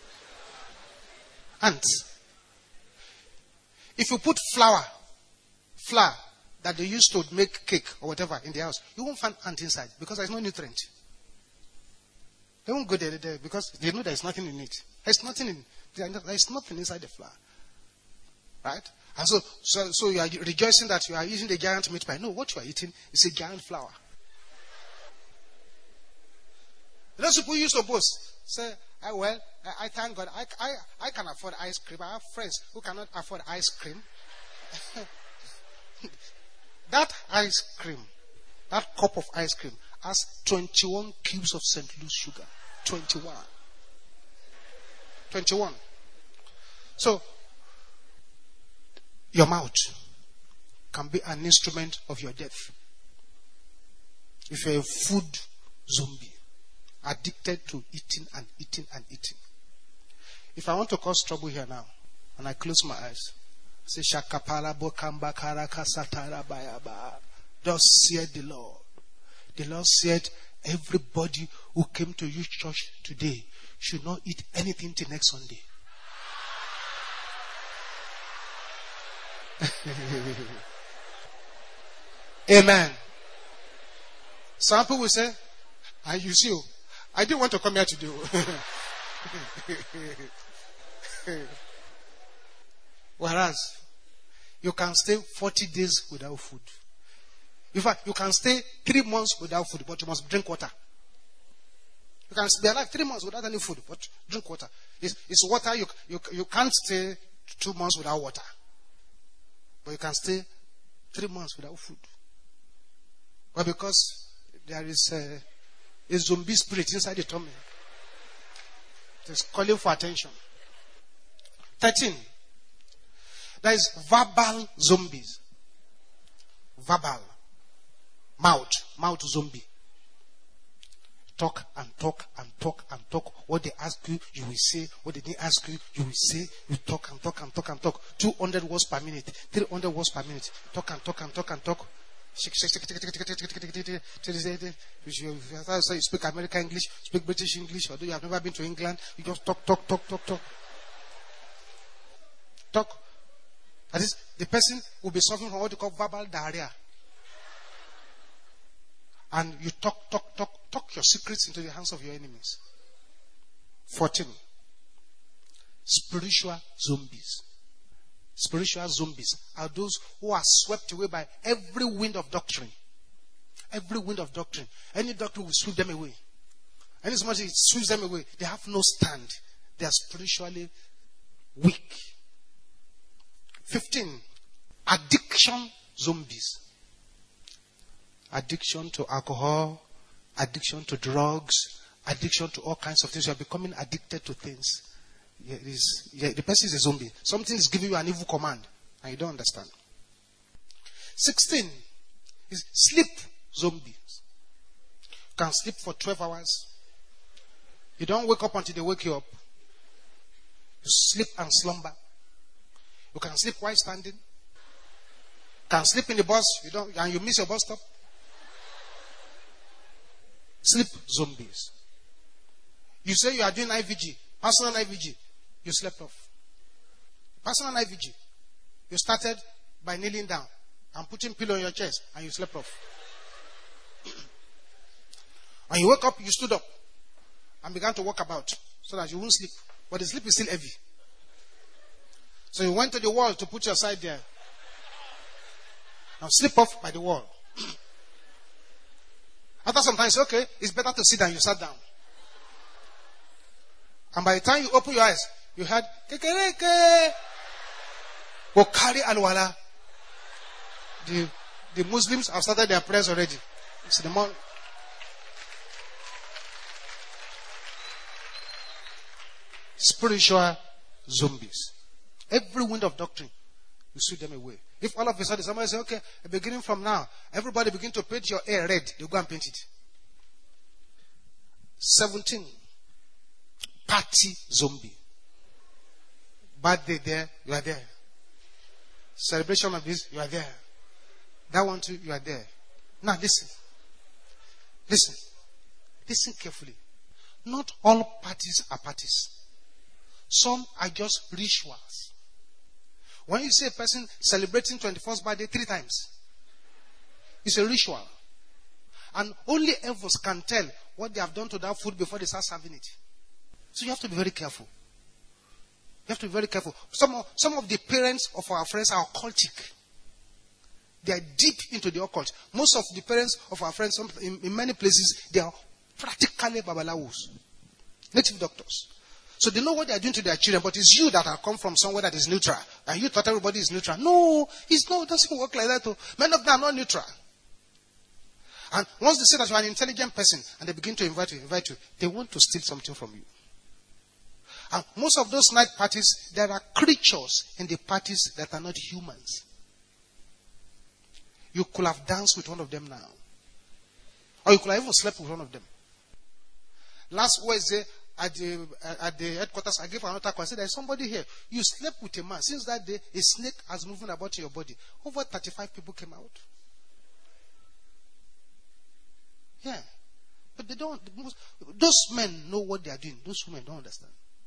Ants. If you put flour that they use to make cake or whatever in the house, you won't find ant inside because there's no nutrient. They won't go there because they know there's nothing in it. There's nothing inside the flour. Right? And so you are rejoicing that you are eating the giant meat pie. No, what you are eating is a giant flour. Those people used to boast. Say, I thank God. I can afford ice cream. I have friends who cannot afford ice cream. That ice cream, that cup of ice cream, has 21 cubes of St. Louis sugar. 21. So, your mouth can be an instrument of your death. If you're a food zombie, addicted to eating and eating and eating. If I want to cause trouble here now, and I close my eyes, say, Shakapala Bokamba Karaka Satara Bayaba. Thus said the Lord. The Lord said, everybody who came to your church today should not eat anything till next Sunday. Amen. Some people will say, you see, I didn't want to come here today. Whereas, you can stay 40 days without food. In fact, you can stay 3 months without food, but you must drink water. You can be alive 3 months without any food, but drink water. It's water. You can't stay 2 months without water. But you can stay 3 months without food. Well, because there is a zombie spirit inside the tummy. It is calling for attention. 13. There is verbal zombies. Verbal. Mouth zombie. Talk and talk and talk and talk. What they ask you, you will say. What they didn't ask you, you will say. You talk and talk and talk and talk. 200 words per minute. 300 words per minute. Talk and talk and talk and talk. You speak American English, speak British English, although you have never been to England, you just talk. Talk. That is, the person will be suffering from what they call verbal diarrhea. And you talk your secrets into the hands of your enemies. 14. Spiritual zombies. Spiritual zombies are those who are swept away by every wind of doctrine. Every wind of doctrine. Any doctrine will sweep them away. And as much as it sweeps them away, they have no stand. They are spiritually weak. 15. Addiction zombies. addiction to alcohol, addiction to drugs, addiction to all kinds of things. You are becoming addicted to things. The person is a zombie. Something is giving you an evil command and you don't understand. 16 is sleep zombies. You can sleep for 12 hours. You don't wake up until they wake you up. You sleep and slumber. You can sleep while standing. You can sleep in the bus and you miss your bus stop. Sleep zombies. You say you are doing IVG, personal IVG. You slept off. Personal IVG. You started by kneeling down and putting pillow on your chest and you slept off. And you woke up, you stood up and began to walk about so that you won't sleep. But the sleep is still heavy. So you went to the wall to put your side there. Now sleep off by the wall. After some time, you say, okay, it's better to sit down. You sat down. And by the time you open your eyes, you heard, kekereke. Go carry alwala. The Muslims have started their prayers already. It's the morning. Spiritual zombies. Every wind of doctrine, you sweep them away. If all of a sudden somebody say, okay, beginning from now, everybody begin to paint your hair red, you go and paint it. 17. Party zombie. Birthday there, you are there. Celebration of this, you are there. That one too, you are there. Now listen. Listen. Listen carefully. Not all parties are parties. Some are just rituals. When you see a person celebrating 21st birthday 3 times, it's a ritual. And only elves can tell what they have done to that food before they start serving it. So you have to be very careful. You have to be very careful. Some of the parents of our friends are occultic. They are deep into the occult. Most of the parents of our friends, in many places, they are practically babalawos, native doctors. So they know what they are doing to their children, but it's you that have come from somewhere that is neutral. And you thought everybody is neutral. No, it doesn't work like that. Many of them are not neutral. And once they say that you are an intelligent person, and they begin to invite you, they want to steal something from you. And most of those night parties, there are creatures in the parties that are not humans. You could have danced with one of them now. Or you could have even slept with one of them. Last Wednesday, at the headquarters, I gave another call. I said, there's somebody here. You slept with a man. Since that day, a snake has moving about in your body. Over 35 people came out. Yeah. But they don't. Those men know what they are doing. Those women don't understand.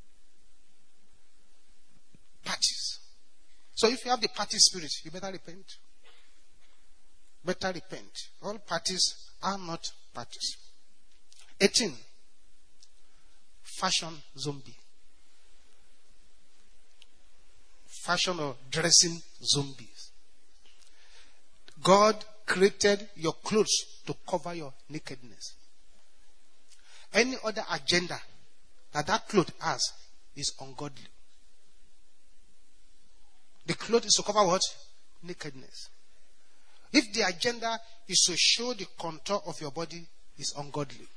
Parties. So if you have the party spirit, you better repent. Better repent. All parties are not parties. 18. Fashion zombie. Fashion or dressing zombies. God created your clothes to cover your nakedness. Any other agenda that cloth has is ungodly. The cloth is to cover what? Nakedness. If the agenda is to show the contour of your body, it's ungodly.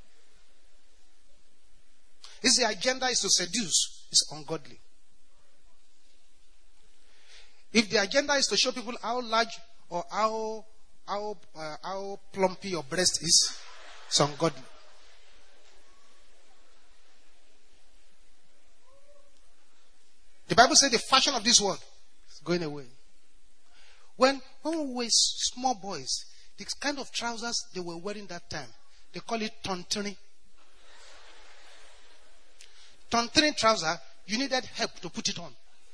If the agenda is to seduce, it's ungodly. If the agenda is to show people how large or how plumpy your breast is, it's ungodly. The Bible says the fashion of this world is going away. When we were small boys, the kind of trousers they were wearing that time, they call it tontini. Tontini trouser, you needed help to put it on.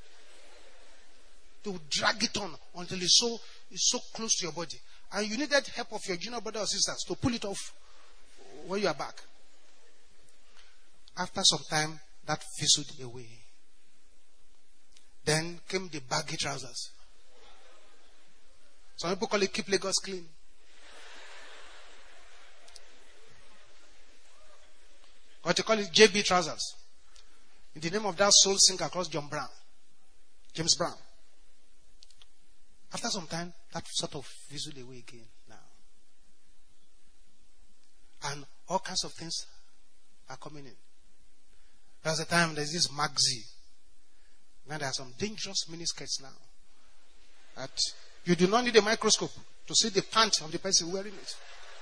To drag it on until it's so close to your body. And you needed help of your junior brother or sisters to pull it off when you are back. After some time, that fizzled away. Then came the baggy trousers. Some people call it Keep Lagos Clean. Or they call it JB trousers. In the name of that soul singer across James Brown. After some time, that sort of fizzled away again now. And all kinds of things are coming in. There's a time there's this maxi. Now there are some dangerous miniskirts now. That you do not need a microscope to see the pant of the person wearing it.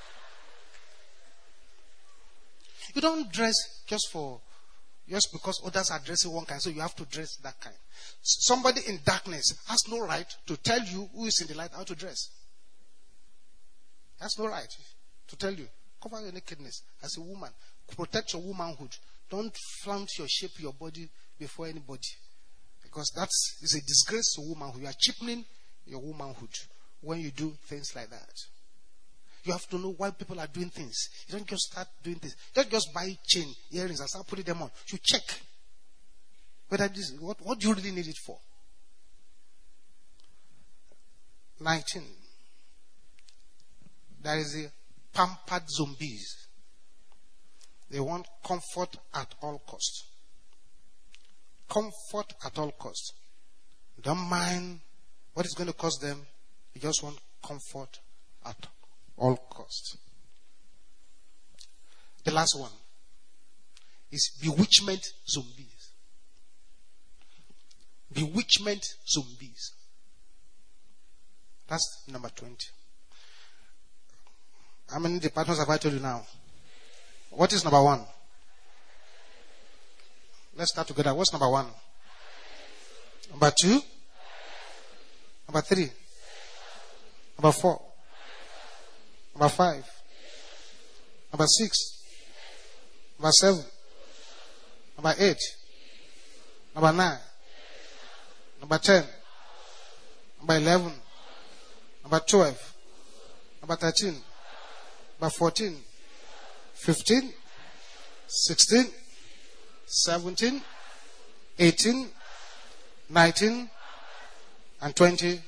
You don't dress just because others are dressing one kind, so you have to dress that kind. Somebody in darkness has no right to tell you who is in the light how to dress. Has no right to tell you. Cover your nakedness as a woman. Protect your womanhood. Don't flaunt your shape, your body before anybody. Because that is a disgrace to womanhood. You are cheapening your womanhood when you do things like that. You have to know why people are doing things. You don't just start doing things. Don't just buy chain, earrings and start putting them on. You check whether this what do you really need it for. 19. There is a pampered zombies. They want comfort at all cost. Comfort at all cost. Don't mind what it's going to cost them. You just want comfort at all cost. The last one is bewitchment zombies. Bewitchment zombies. That's number 20. How many departments have I told you now? What is number 1? Let's start together. What's number 1? Number 2? Number 3? Number 4? Number 5? Number 6? Number 7? Number 8? Number 9? Number 10? Number 11? Number 12? Number 13? Number 14? 15? 16? 17? 18? 19? And 20?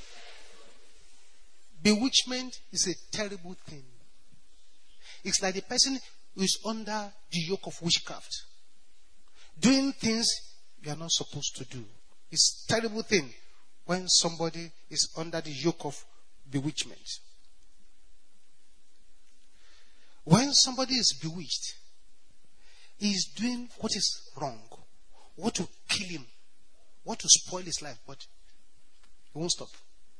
Bewitchment is a terrible thing. It's like the person who is under the yoke of witchcraft, doing things you are not supposed to do. It's a terrible thing when somebody is under the yoke of bewitchment. When somebody is bewitched, he is doing what is wrong, what will kill him, what will spoil his life, but he won't stop.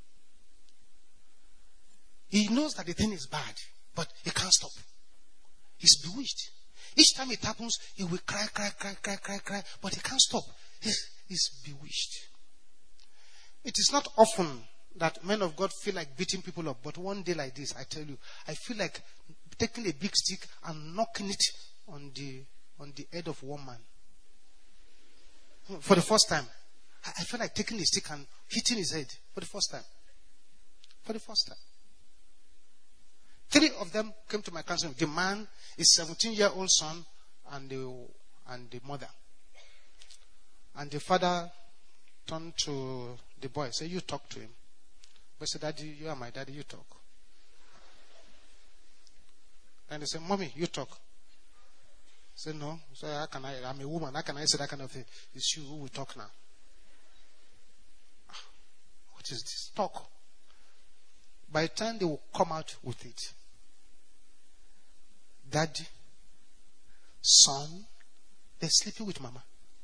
He knows that the thing is bad, but he can't stop. He's bewitched. Each time it happens, he will cry, but he can't stop. He's bewitched. It is not often that men of God feel like beating people up, but one day like this, I tell you, I feel like taking a big stick and knocking it on the head of one man. For the first time. I feel like taking a stick and hitting his head for the first time. For the first time. 3 of them came to my counseling. The man, his 17-year-old son, and the mother. And the father turned to the boy and said, "You talk to him." But said, "Daddy, you are my daddy, you talk." And they said, "Mommy, you talk." I said, "No." So how can I'm a woman, how can I say that kind of thing? It's you who will talk now. What is this? Talk. By the time they will come out with it, daddy, son, they're sleeping with mama.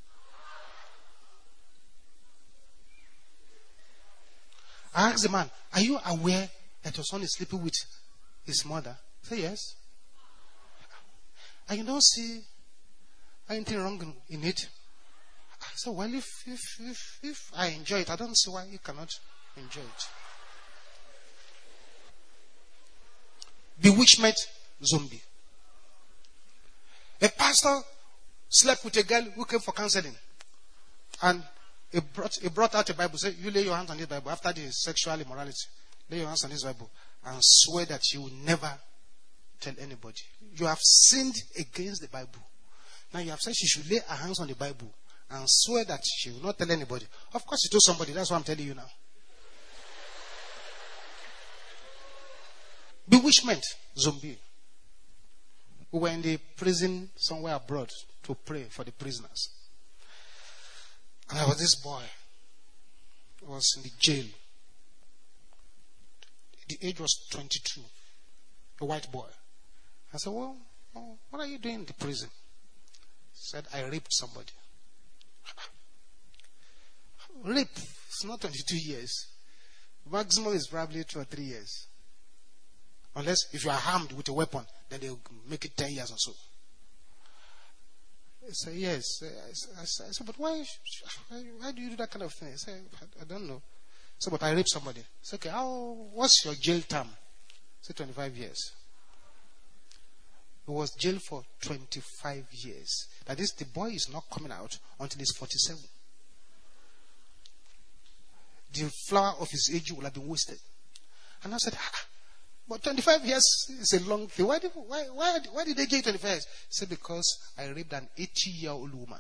I asked the man, "Are you aware that your son is sleeping with his mother?" He said, "Yes." "And you don't see anything wrong in it?" I said, "Well, if I enjoy it, I don't see why you cannot enjoy it." Bewitchment zombie. A pastor slept with a girl who came for counseling. And he brought out a Bible. Said, "You lay your hands on this Bible after the sexual immorality. Lay your hands on this Bible and swear that you will never tell anybody. You have sinned against the Bible. Now you have said she should lay her hands on the Bible and swear that she will not tell anybody." Of course, she told somebody. That's what I'm telling you now. Bewitchment zombie. We were in the prison somewhere abroad to pray for the prisoners. And there was this boy who was in the jail. The age was 22. A white boy. I said, well, what are you doing in the prison? He said, I raped somebody. Rape, it's not 22 years. Maximum is probably 2 or 3 years. Unless if you are harmed with a weapon, then they'll make it 10 years or so. I said, yes. I said, but why do you do that kind of thing? I said, I don't know. I said, but I raped somebody. I said, okay, what's your jail term? I said, 25 years. He was jailed for 25 years. That is, the boy is not coming out until he's 47. The flower of his age will have been wasted. And I said, but 25 years is a long thing. Why did they give 25 years? He said, because I raped an 80-year-old woman.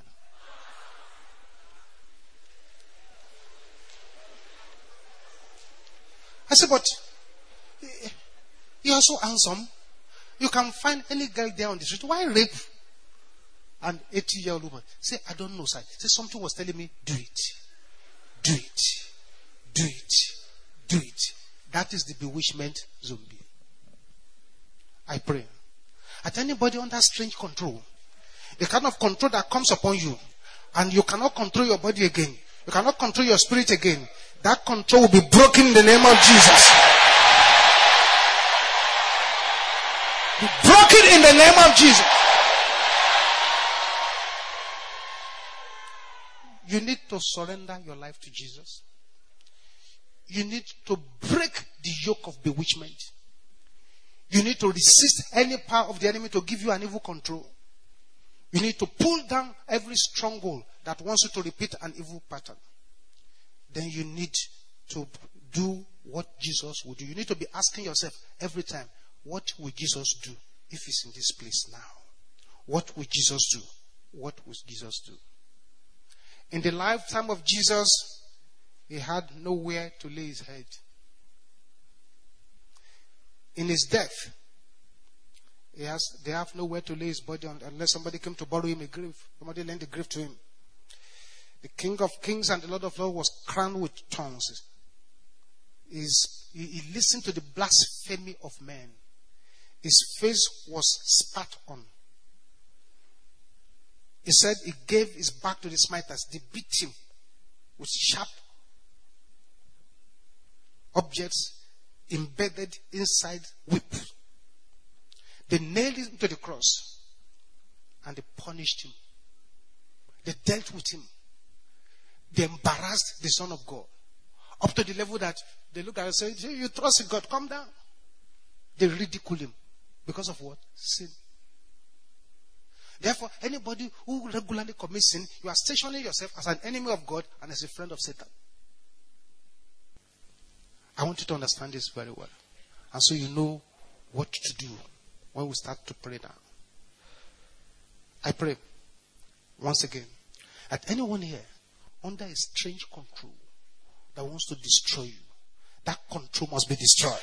I said, but you are so handsome. You can find any girl there on the street. Why rape an 80-year-old woman? Say, I don't know, sir. Say, something was telling me, do it. Do it. Do it. Do it. That is the bewitchment zombie. I pray. At anybody under strange control, the kind of control that comes upon you, and you cannot control your body again, you cannot control your spirit again, that control will be broken in the name of Jesus. Be broken in the name of Jesus. You need to surrender your life to Jesus. You need to break the yoke of bewitchment. You need to resist any power of the enemy to give you an evil control. You need to pull down every stronghold that wants you to repeat an evil pattern. Then you need to do what Jesus would do. You need to be asking yourself every time, what will Jesus do if he's in this place now? What will Jesus do? What will Jesus do? In the lifetime of Jesus, he had nowhere to lay his head. In his death, they have nowhere to lay his body on unless somebody came to borrow him a grave. Somebody lent a grave to him. The King of Kings and the Lord of Lords was crowned with thorns. He listened to the blasphemy of men. His face was spat on. He said he gave his back to the smiters. They beat him with sharp objects embedded inside whip. They nailed him to the cross and they punished him. They dealt with him. They embarrassed the Son of God up to the level that they look at him and say, you trust in God, come down. They ridicule him because of what? Sin. Therefore, anybody who regularly commits sin, you are stationing yourself as an enemy of God and as a friend of Satan. I want you to understand this very well. And so you know what to do when we start to pray now. I pray, once again, that anyone here under a strange control that wants to destroy you, that control must be destroyed.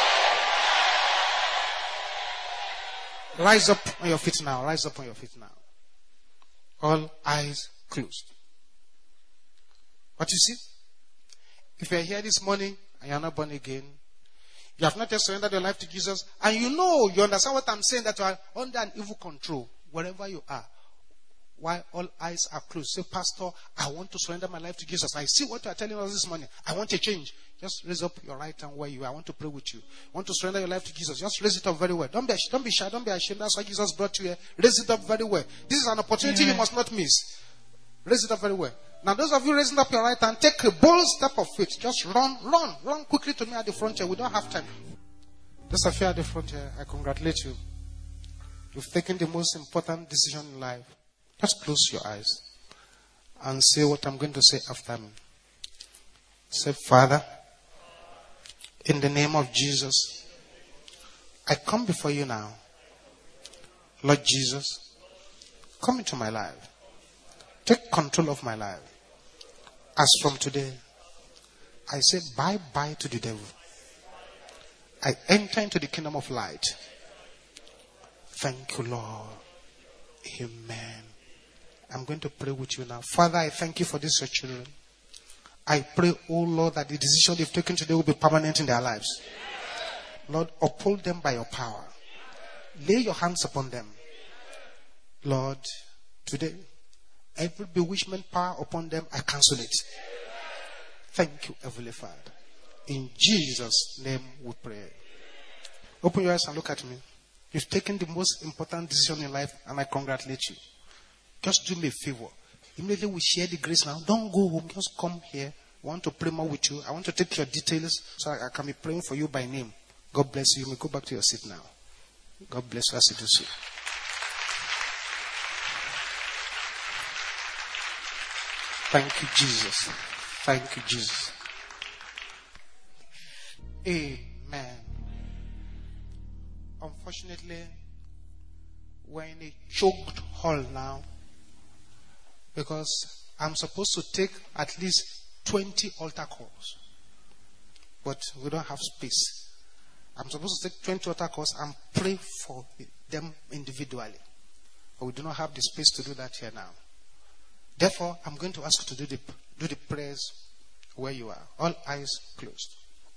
Rise up on your feet now. Rise up on your feet now. All eyes closed. What you see? If you are here this morning and you are not born again, you have not yet surrendered your life to Jesus, and you understand what I'm saying, that you are under an evil control wherever you are. While all eyes are closed, say, Pastor, I want to surrender my life to Jesus. I see what you are telling us this morning. I want a change. Just raise up your right hand where you are. I want to pray with you. Want to surrender your life to Jesus. Just raise it up very well. Don't be shy. Don't be ashamed. That's why Jesus brought you here. Raise it up very well. This is an opportunity you must not miss. Raise it up very well. Now, those of you raising up your right hand, take a bold step of faith. Just run quickly to me at the front here. We don't have time. Those of you at the front here, I congratulate you. You've taken the most important decision in life. Just close your eyes and say what I'm going to say after me. Say, Father, in the name of Jesus, I come before you now. Lord Jesus, come into my life. Take control of my life. As from today, I say bye-bye to the devil. I enter into the kingdom of light. Thank you, Lord. Amen. I'm going to pray with you now. Father, I thank you for these your children. I pray, oh Lord, that the decision they've taken today will be permanent in their lives. Lord, uphold them by your power. Lay your hands upon them. Lord, today, every bewitchment power upon them, I cancel it. Thank you, Heavenly Father. In Jesus' name we pray. Open your eyes and look at me. You've taken the most important decision in life, and I congratulate you. Just do me a favor. Immediately we share the grace now. Don't go home. Just come here. I want to pray more with you. I want to take your details so I can be praying for you by name. God bless you. You may go back to your seat now. God bless you as you do so. Thank you, Jesus. Thank you, Jesus. Amen. Unfortunately, we're in a choked hall now because I'm supposed to take at least 20 altar calls, but we don't have space. I'm supposed to take 20 altar calls and pray for them individually, but we do not have the space to do that here now. Therefore, I'm going to ask you to do the prayers where you are. All eyes closed.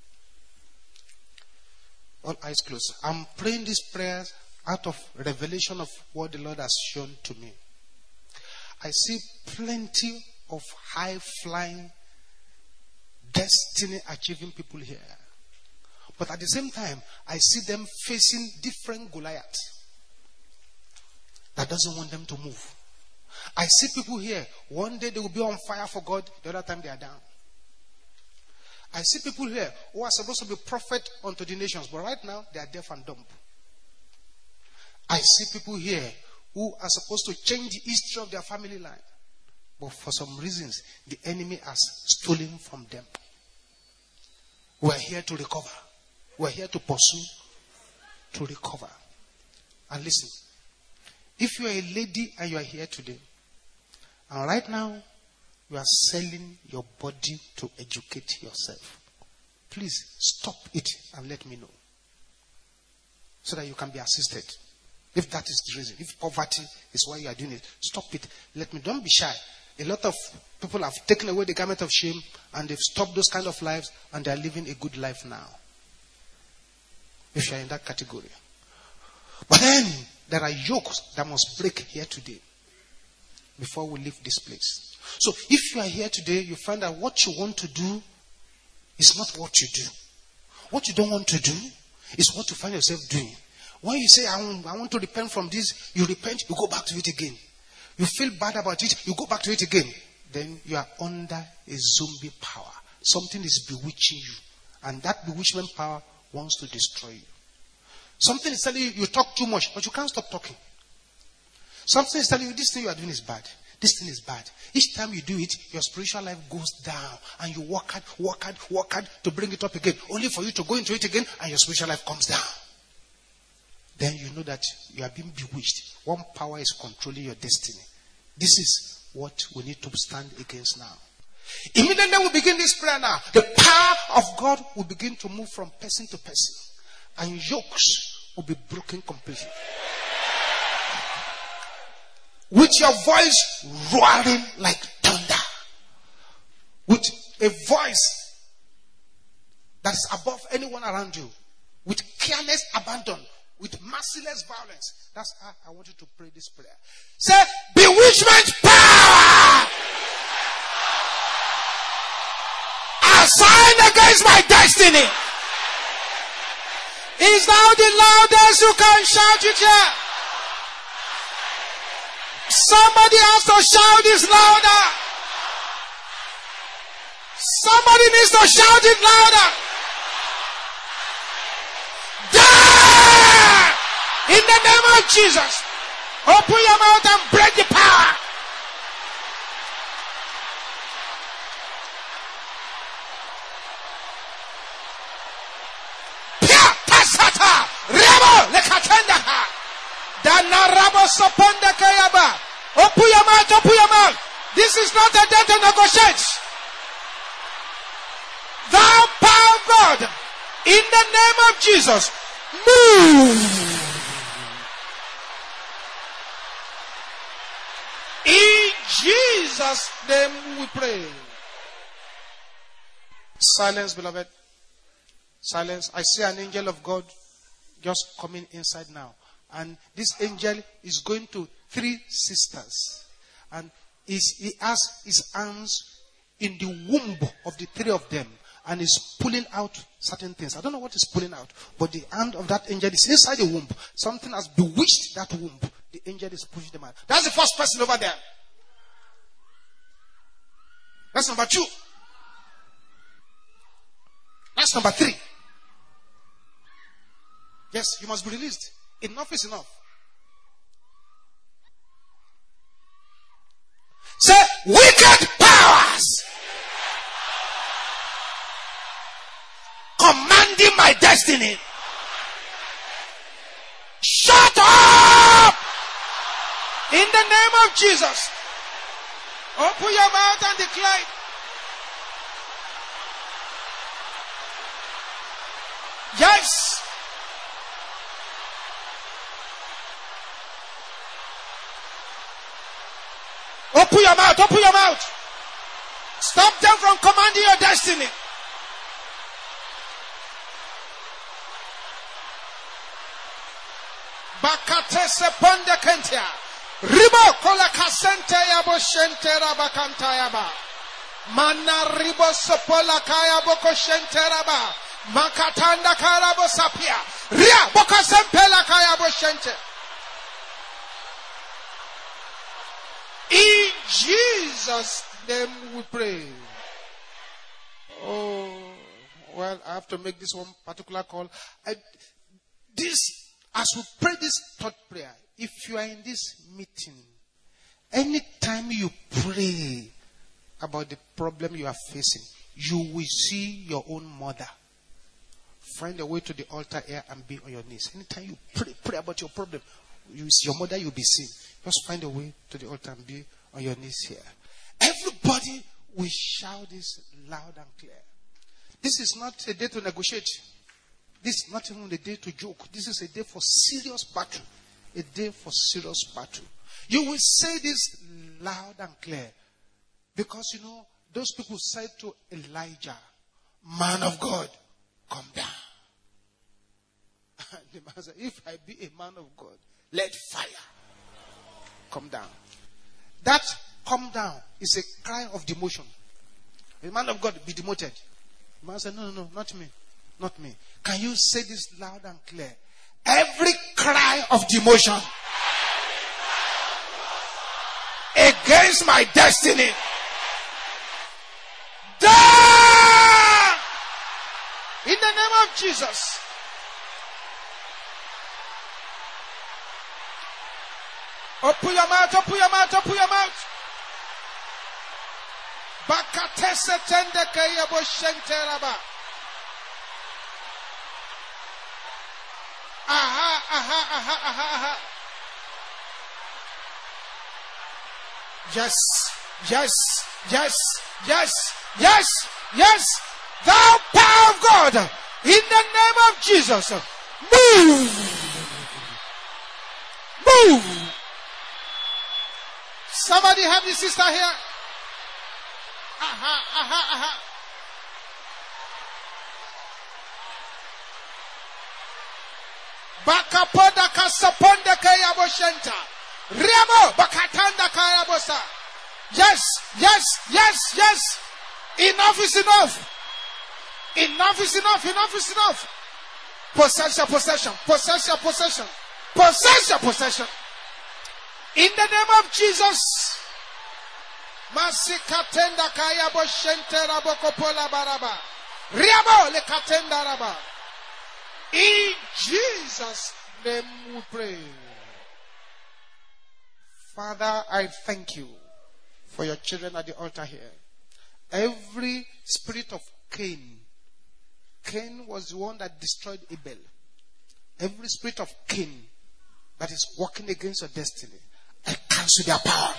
All eyes closed. I'm praying these prayers out of revelation of what the Lord has shown to me. I see plenty of high-flying, destiny-achieving people here. But at the same time, I see them facing different Goliaths that doesn't want them to move. I see people here, one day they will be on fire for God, the other time they are down. I see people here who are supposed to be prophet unto the nations, but right now they are deaf and dumb. I see people here who are supposed to change the history of their family line, but for some reasons the enemy has stolen from them. We are here to recover. We are here to pursue, to recover. And listen, if you are a lady and you are here today, and right now you are selling your body to educate yourself, please stop it and let me know, so that you can be assisted. If that is the reason, if poverty is why you are doing it, stop it. Let me. Don't be shy. A lot of people have taken away the garment of shame and they've stopped those kind of lives and they are living a good life now. If you are in that category. But then there are yokes that must break here today before we leave this place. So if you are here today, you find that what you want to do is not what you do. What you don't want to do is what you find yourself doing. When you say, I want to repent from this, you repent, you go back to it again. You feel bad about it, you go back to it again. Then you are under a zombie power. Something is bewitching you. And that bewitchment power wants to destroy you. Something is telling you, you talk too much, but you can't stop talking. Something is telling you, this thing you are doing is bad. This thing is bad. Each time you do it, your spiritual life goes down. And you work hard to bring it up again. Only for you to go into it again and your spiritual life comes down. Then you know that you are being bewitched. One power is controlling your destiny. This is what we need to stand against now. Immediately we begin this prayer now, the power of God will begin to move from person to person. And yokes will be broken completely. With your voice roaring like thunder. With a voice that is above anyone around you. With careless abandon. With merciless violence. That's how I want you to pray this prayer. Say, bewitchment power! Assigned against my destiny. Is now the loudest you can shout it here. Somebody has to shout this louder. Somebody needs to shout it louder. Die! In the name of Jesus. Open your mouth and break the power. Open your mouth, open your mouth. This is not a day to negotiate. Thou power of God, in the name of Jesus, move. In Jesus' name we pray. Silence, beloved. Silence. I see an angel of God just coming inside now. And this angel is going to 3 sisters. And he has his hands in the womb of the 3 of them. And is pulling out certain things. I don't know what is pulling out. But the hand of that angel is inside the womb. Something has bewitched that womb. The angel is pushing them out. That's the first person over there. That's number 2. That's number 3. Yes, you must be released. Enough is enough. Say, wicked powers commanding my destiny, shut up in the name of Jesus. Open your mouth and declare. Yes. Open your mouth. Open your mouth. Stop them from commanding your destiny. Bakatese ponde kentia. Ribo kola kasente yabo shente rabakanta yaba. Mana ribo sopola kaya boko shente raba. Makatanda karabo sapia. Ria boka sempela kaya bo shente. In Jesus' name we pray. Oh, well, I have to make this one particular call. As we pray this third prayer, if you are in this meeting, anytime you pray about the problem you are facing, you will see your own mother. Find a way to the altar here and be on your knees. Anytime you pray about your problem, you see your mother, you'll be seen. Just find a way to the altar and be on your knees here. Everybody will shout this loud and clear. This is not a day to negotiate. This is not even a day to joke. This is a day for serious battle. A day for serious battle. You will say this loud and clear. Because, those people said to Elijah, man of God, come down. And the man said, if I be a man of God, let fire come down. That come down is a cry of demotion. A man of God be demoted. The man said, no, not me. Not me. Can you say this loud and clear? Every cry of demotion against my destiny, die in the name of Jesus. Open your mouth, open your mouth, open your mouth. Bakatese tende kayabo shenteraba. Aha. Yes. Thou power of God, in the name of Jesus, move. Somebody help the sister here. Aha. Bakapoda kasaponda kayaboshenta. Remo bakatanda kayabosa. Yes. Enough is enough. Enough is enough. Possess your possession. In the name of Jesus. Masikatenda kayaboshente rabokopola baraba. Remo le katenda raba. In Jesus' name we pray. Father, I thank you for your children at the altar here. Every spirit of Cain was the one that destroyed Abel. Every spirit of Cain that is working against your destiny, I cancel their power.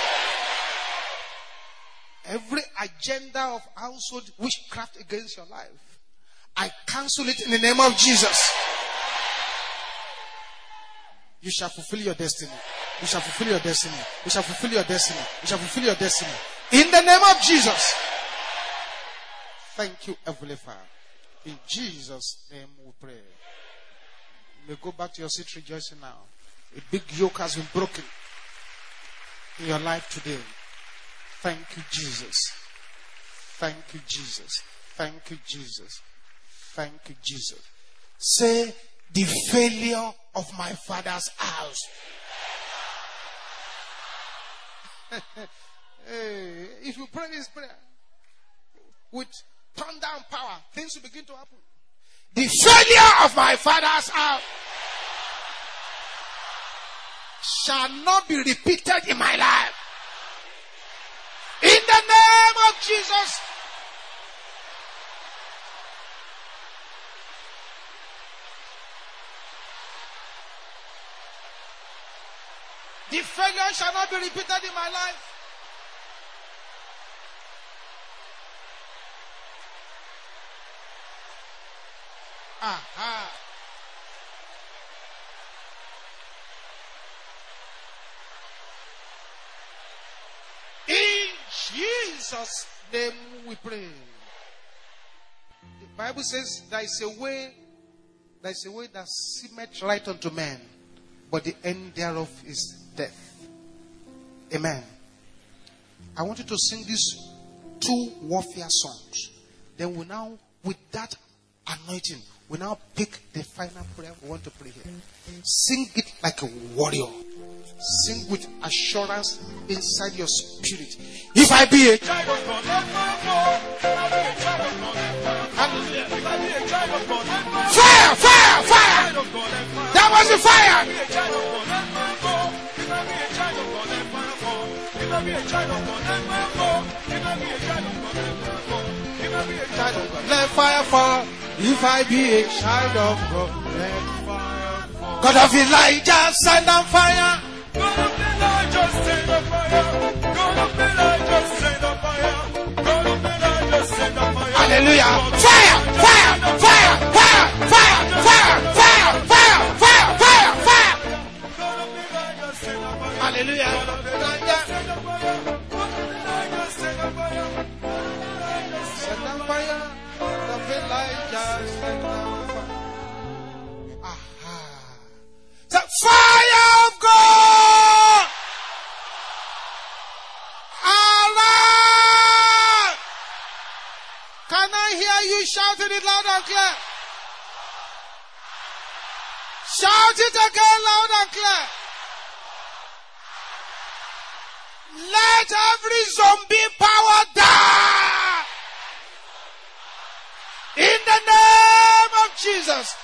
Every agenda of household witchcraft against your life, I cancel it in the name of Jesus. You shall fulfill your destiny. You shall fulfill your destiny. You shall fulfill your destiny. You shall fulfill your destiny. In the name of Jesus. Thank you, Heavenly Father. In Jesus' name we pray. You may go back to your seat rejoicing now. A big yoke has been broken in your life today. Thank you, Jesus. Thank you, Jesus. Thank you, Jesus. Thank you, Jesus. Say, the failure of my father's house. Hey, if you pray this prayer with thunder and power, things will begin to happen. The failure of my father's house shall not be repeated in my life. In the name of Jesus. The failure shall not be repeated in my life. Aha. In Jesus' name we pray. The Bible says there is a way that seemeth right unto men, but the end thereof is death. Amen. I want you to sing these 2 warfare songs. Then we now, with that anointing, we now pick the final prayer we want to pray here. Sing it like a warrior. Sing with assurance inside your spirit. If I be a child of God, fire, fire, fire. That was the fire. Let fire fall. If I be a child of God, let fire fall. God of Elijah, send down fire. God of Elijah, send down fire. God of Elijah, send down fire. God of Elijah, send down fire. Hallelujah. Fire, fire, fire, fire, fire, fire, fire, fire, fire, fire, fire. God of Elijah, send down fire. Hallelujah. God of Elijah, send down fire. God of Elijah, send down fire. Send down fire. God of Elijah, send down fire. Aha. The fire of God. Allah. Can I hear you shouting it loud and clear? Shout it again loud and clear. Let every zombie power die. In the name of Jesus.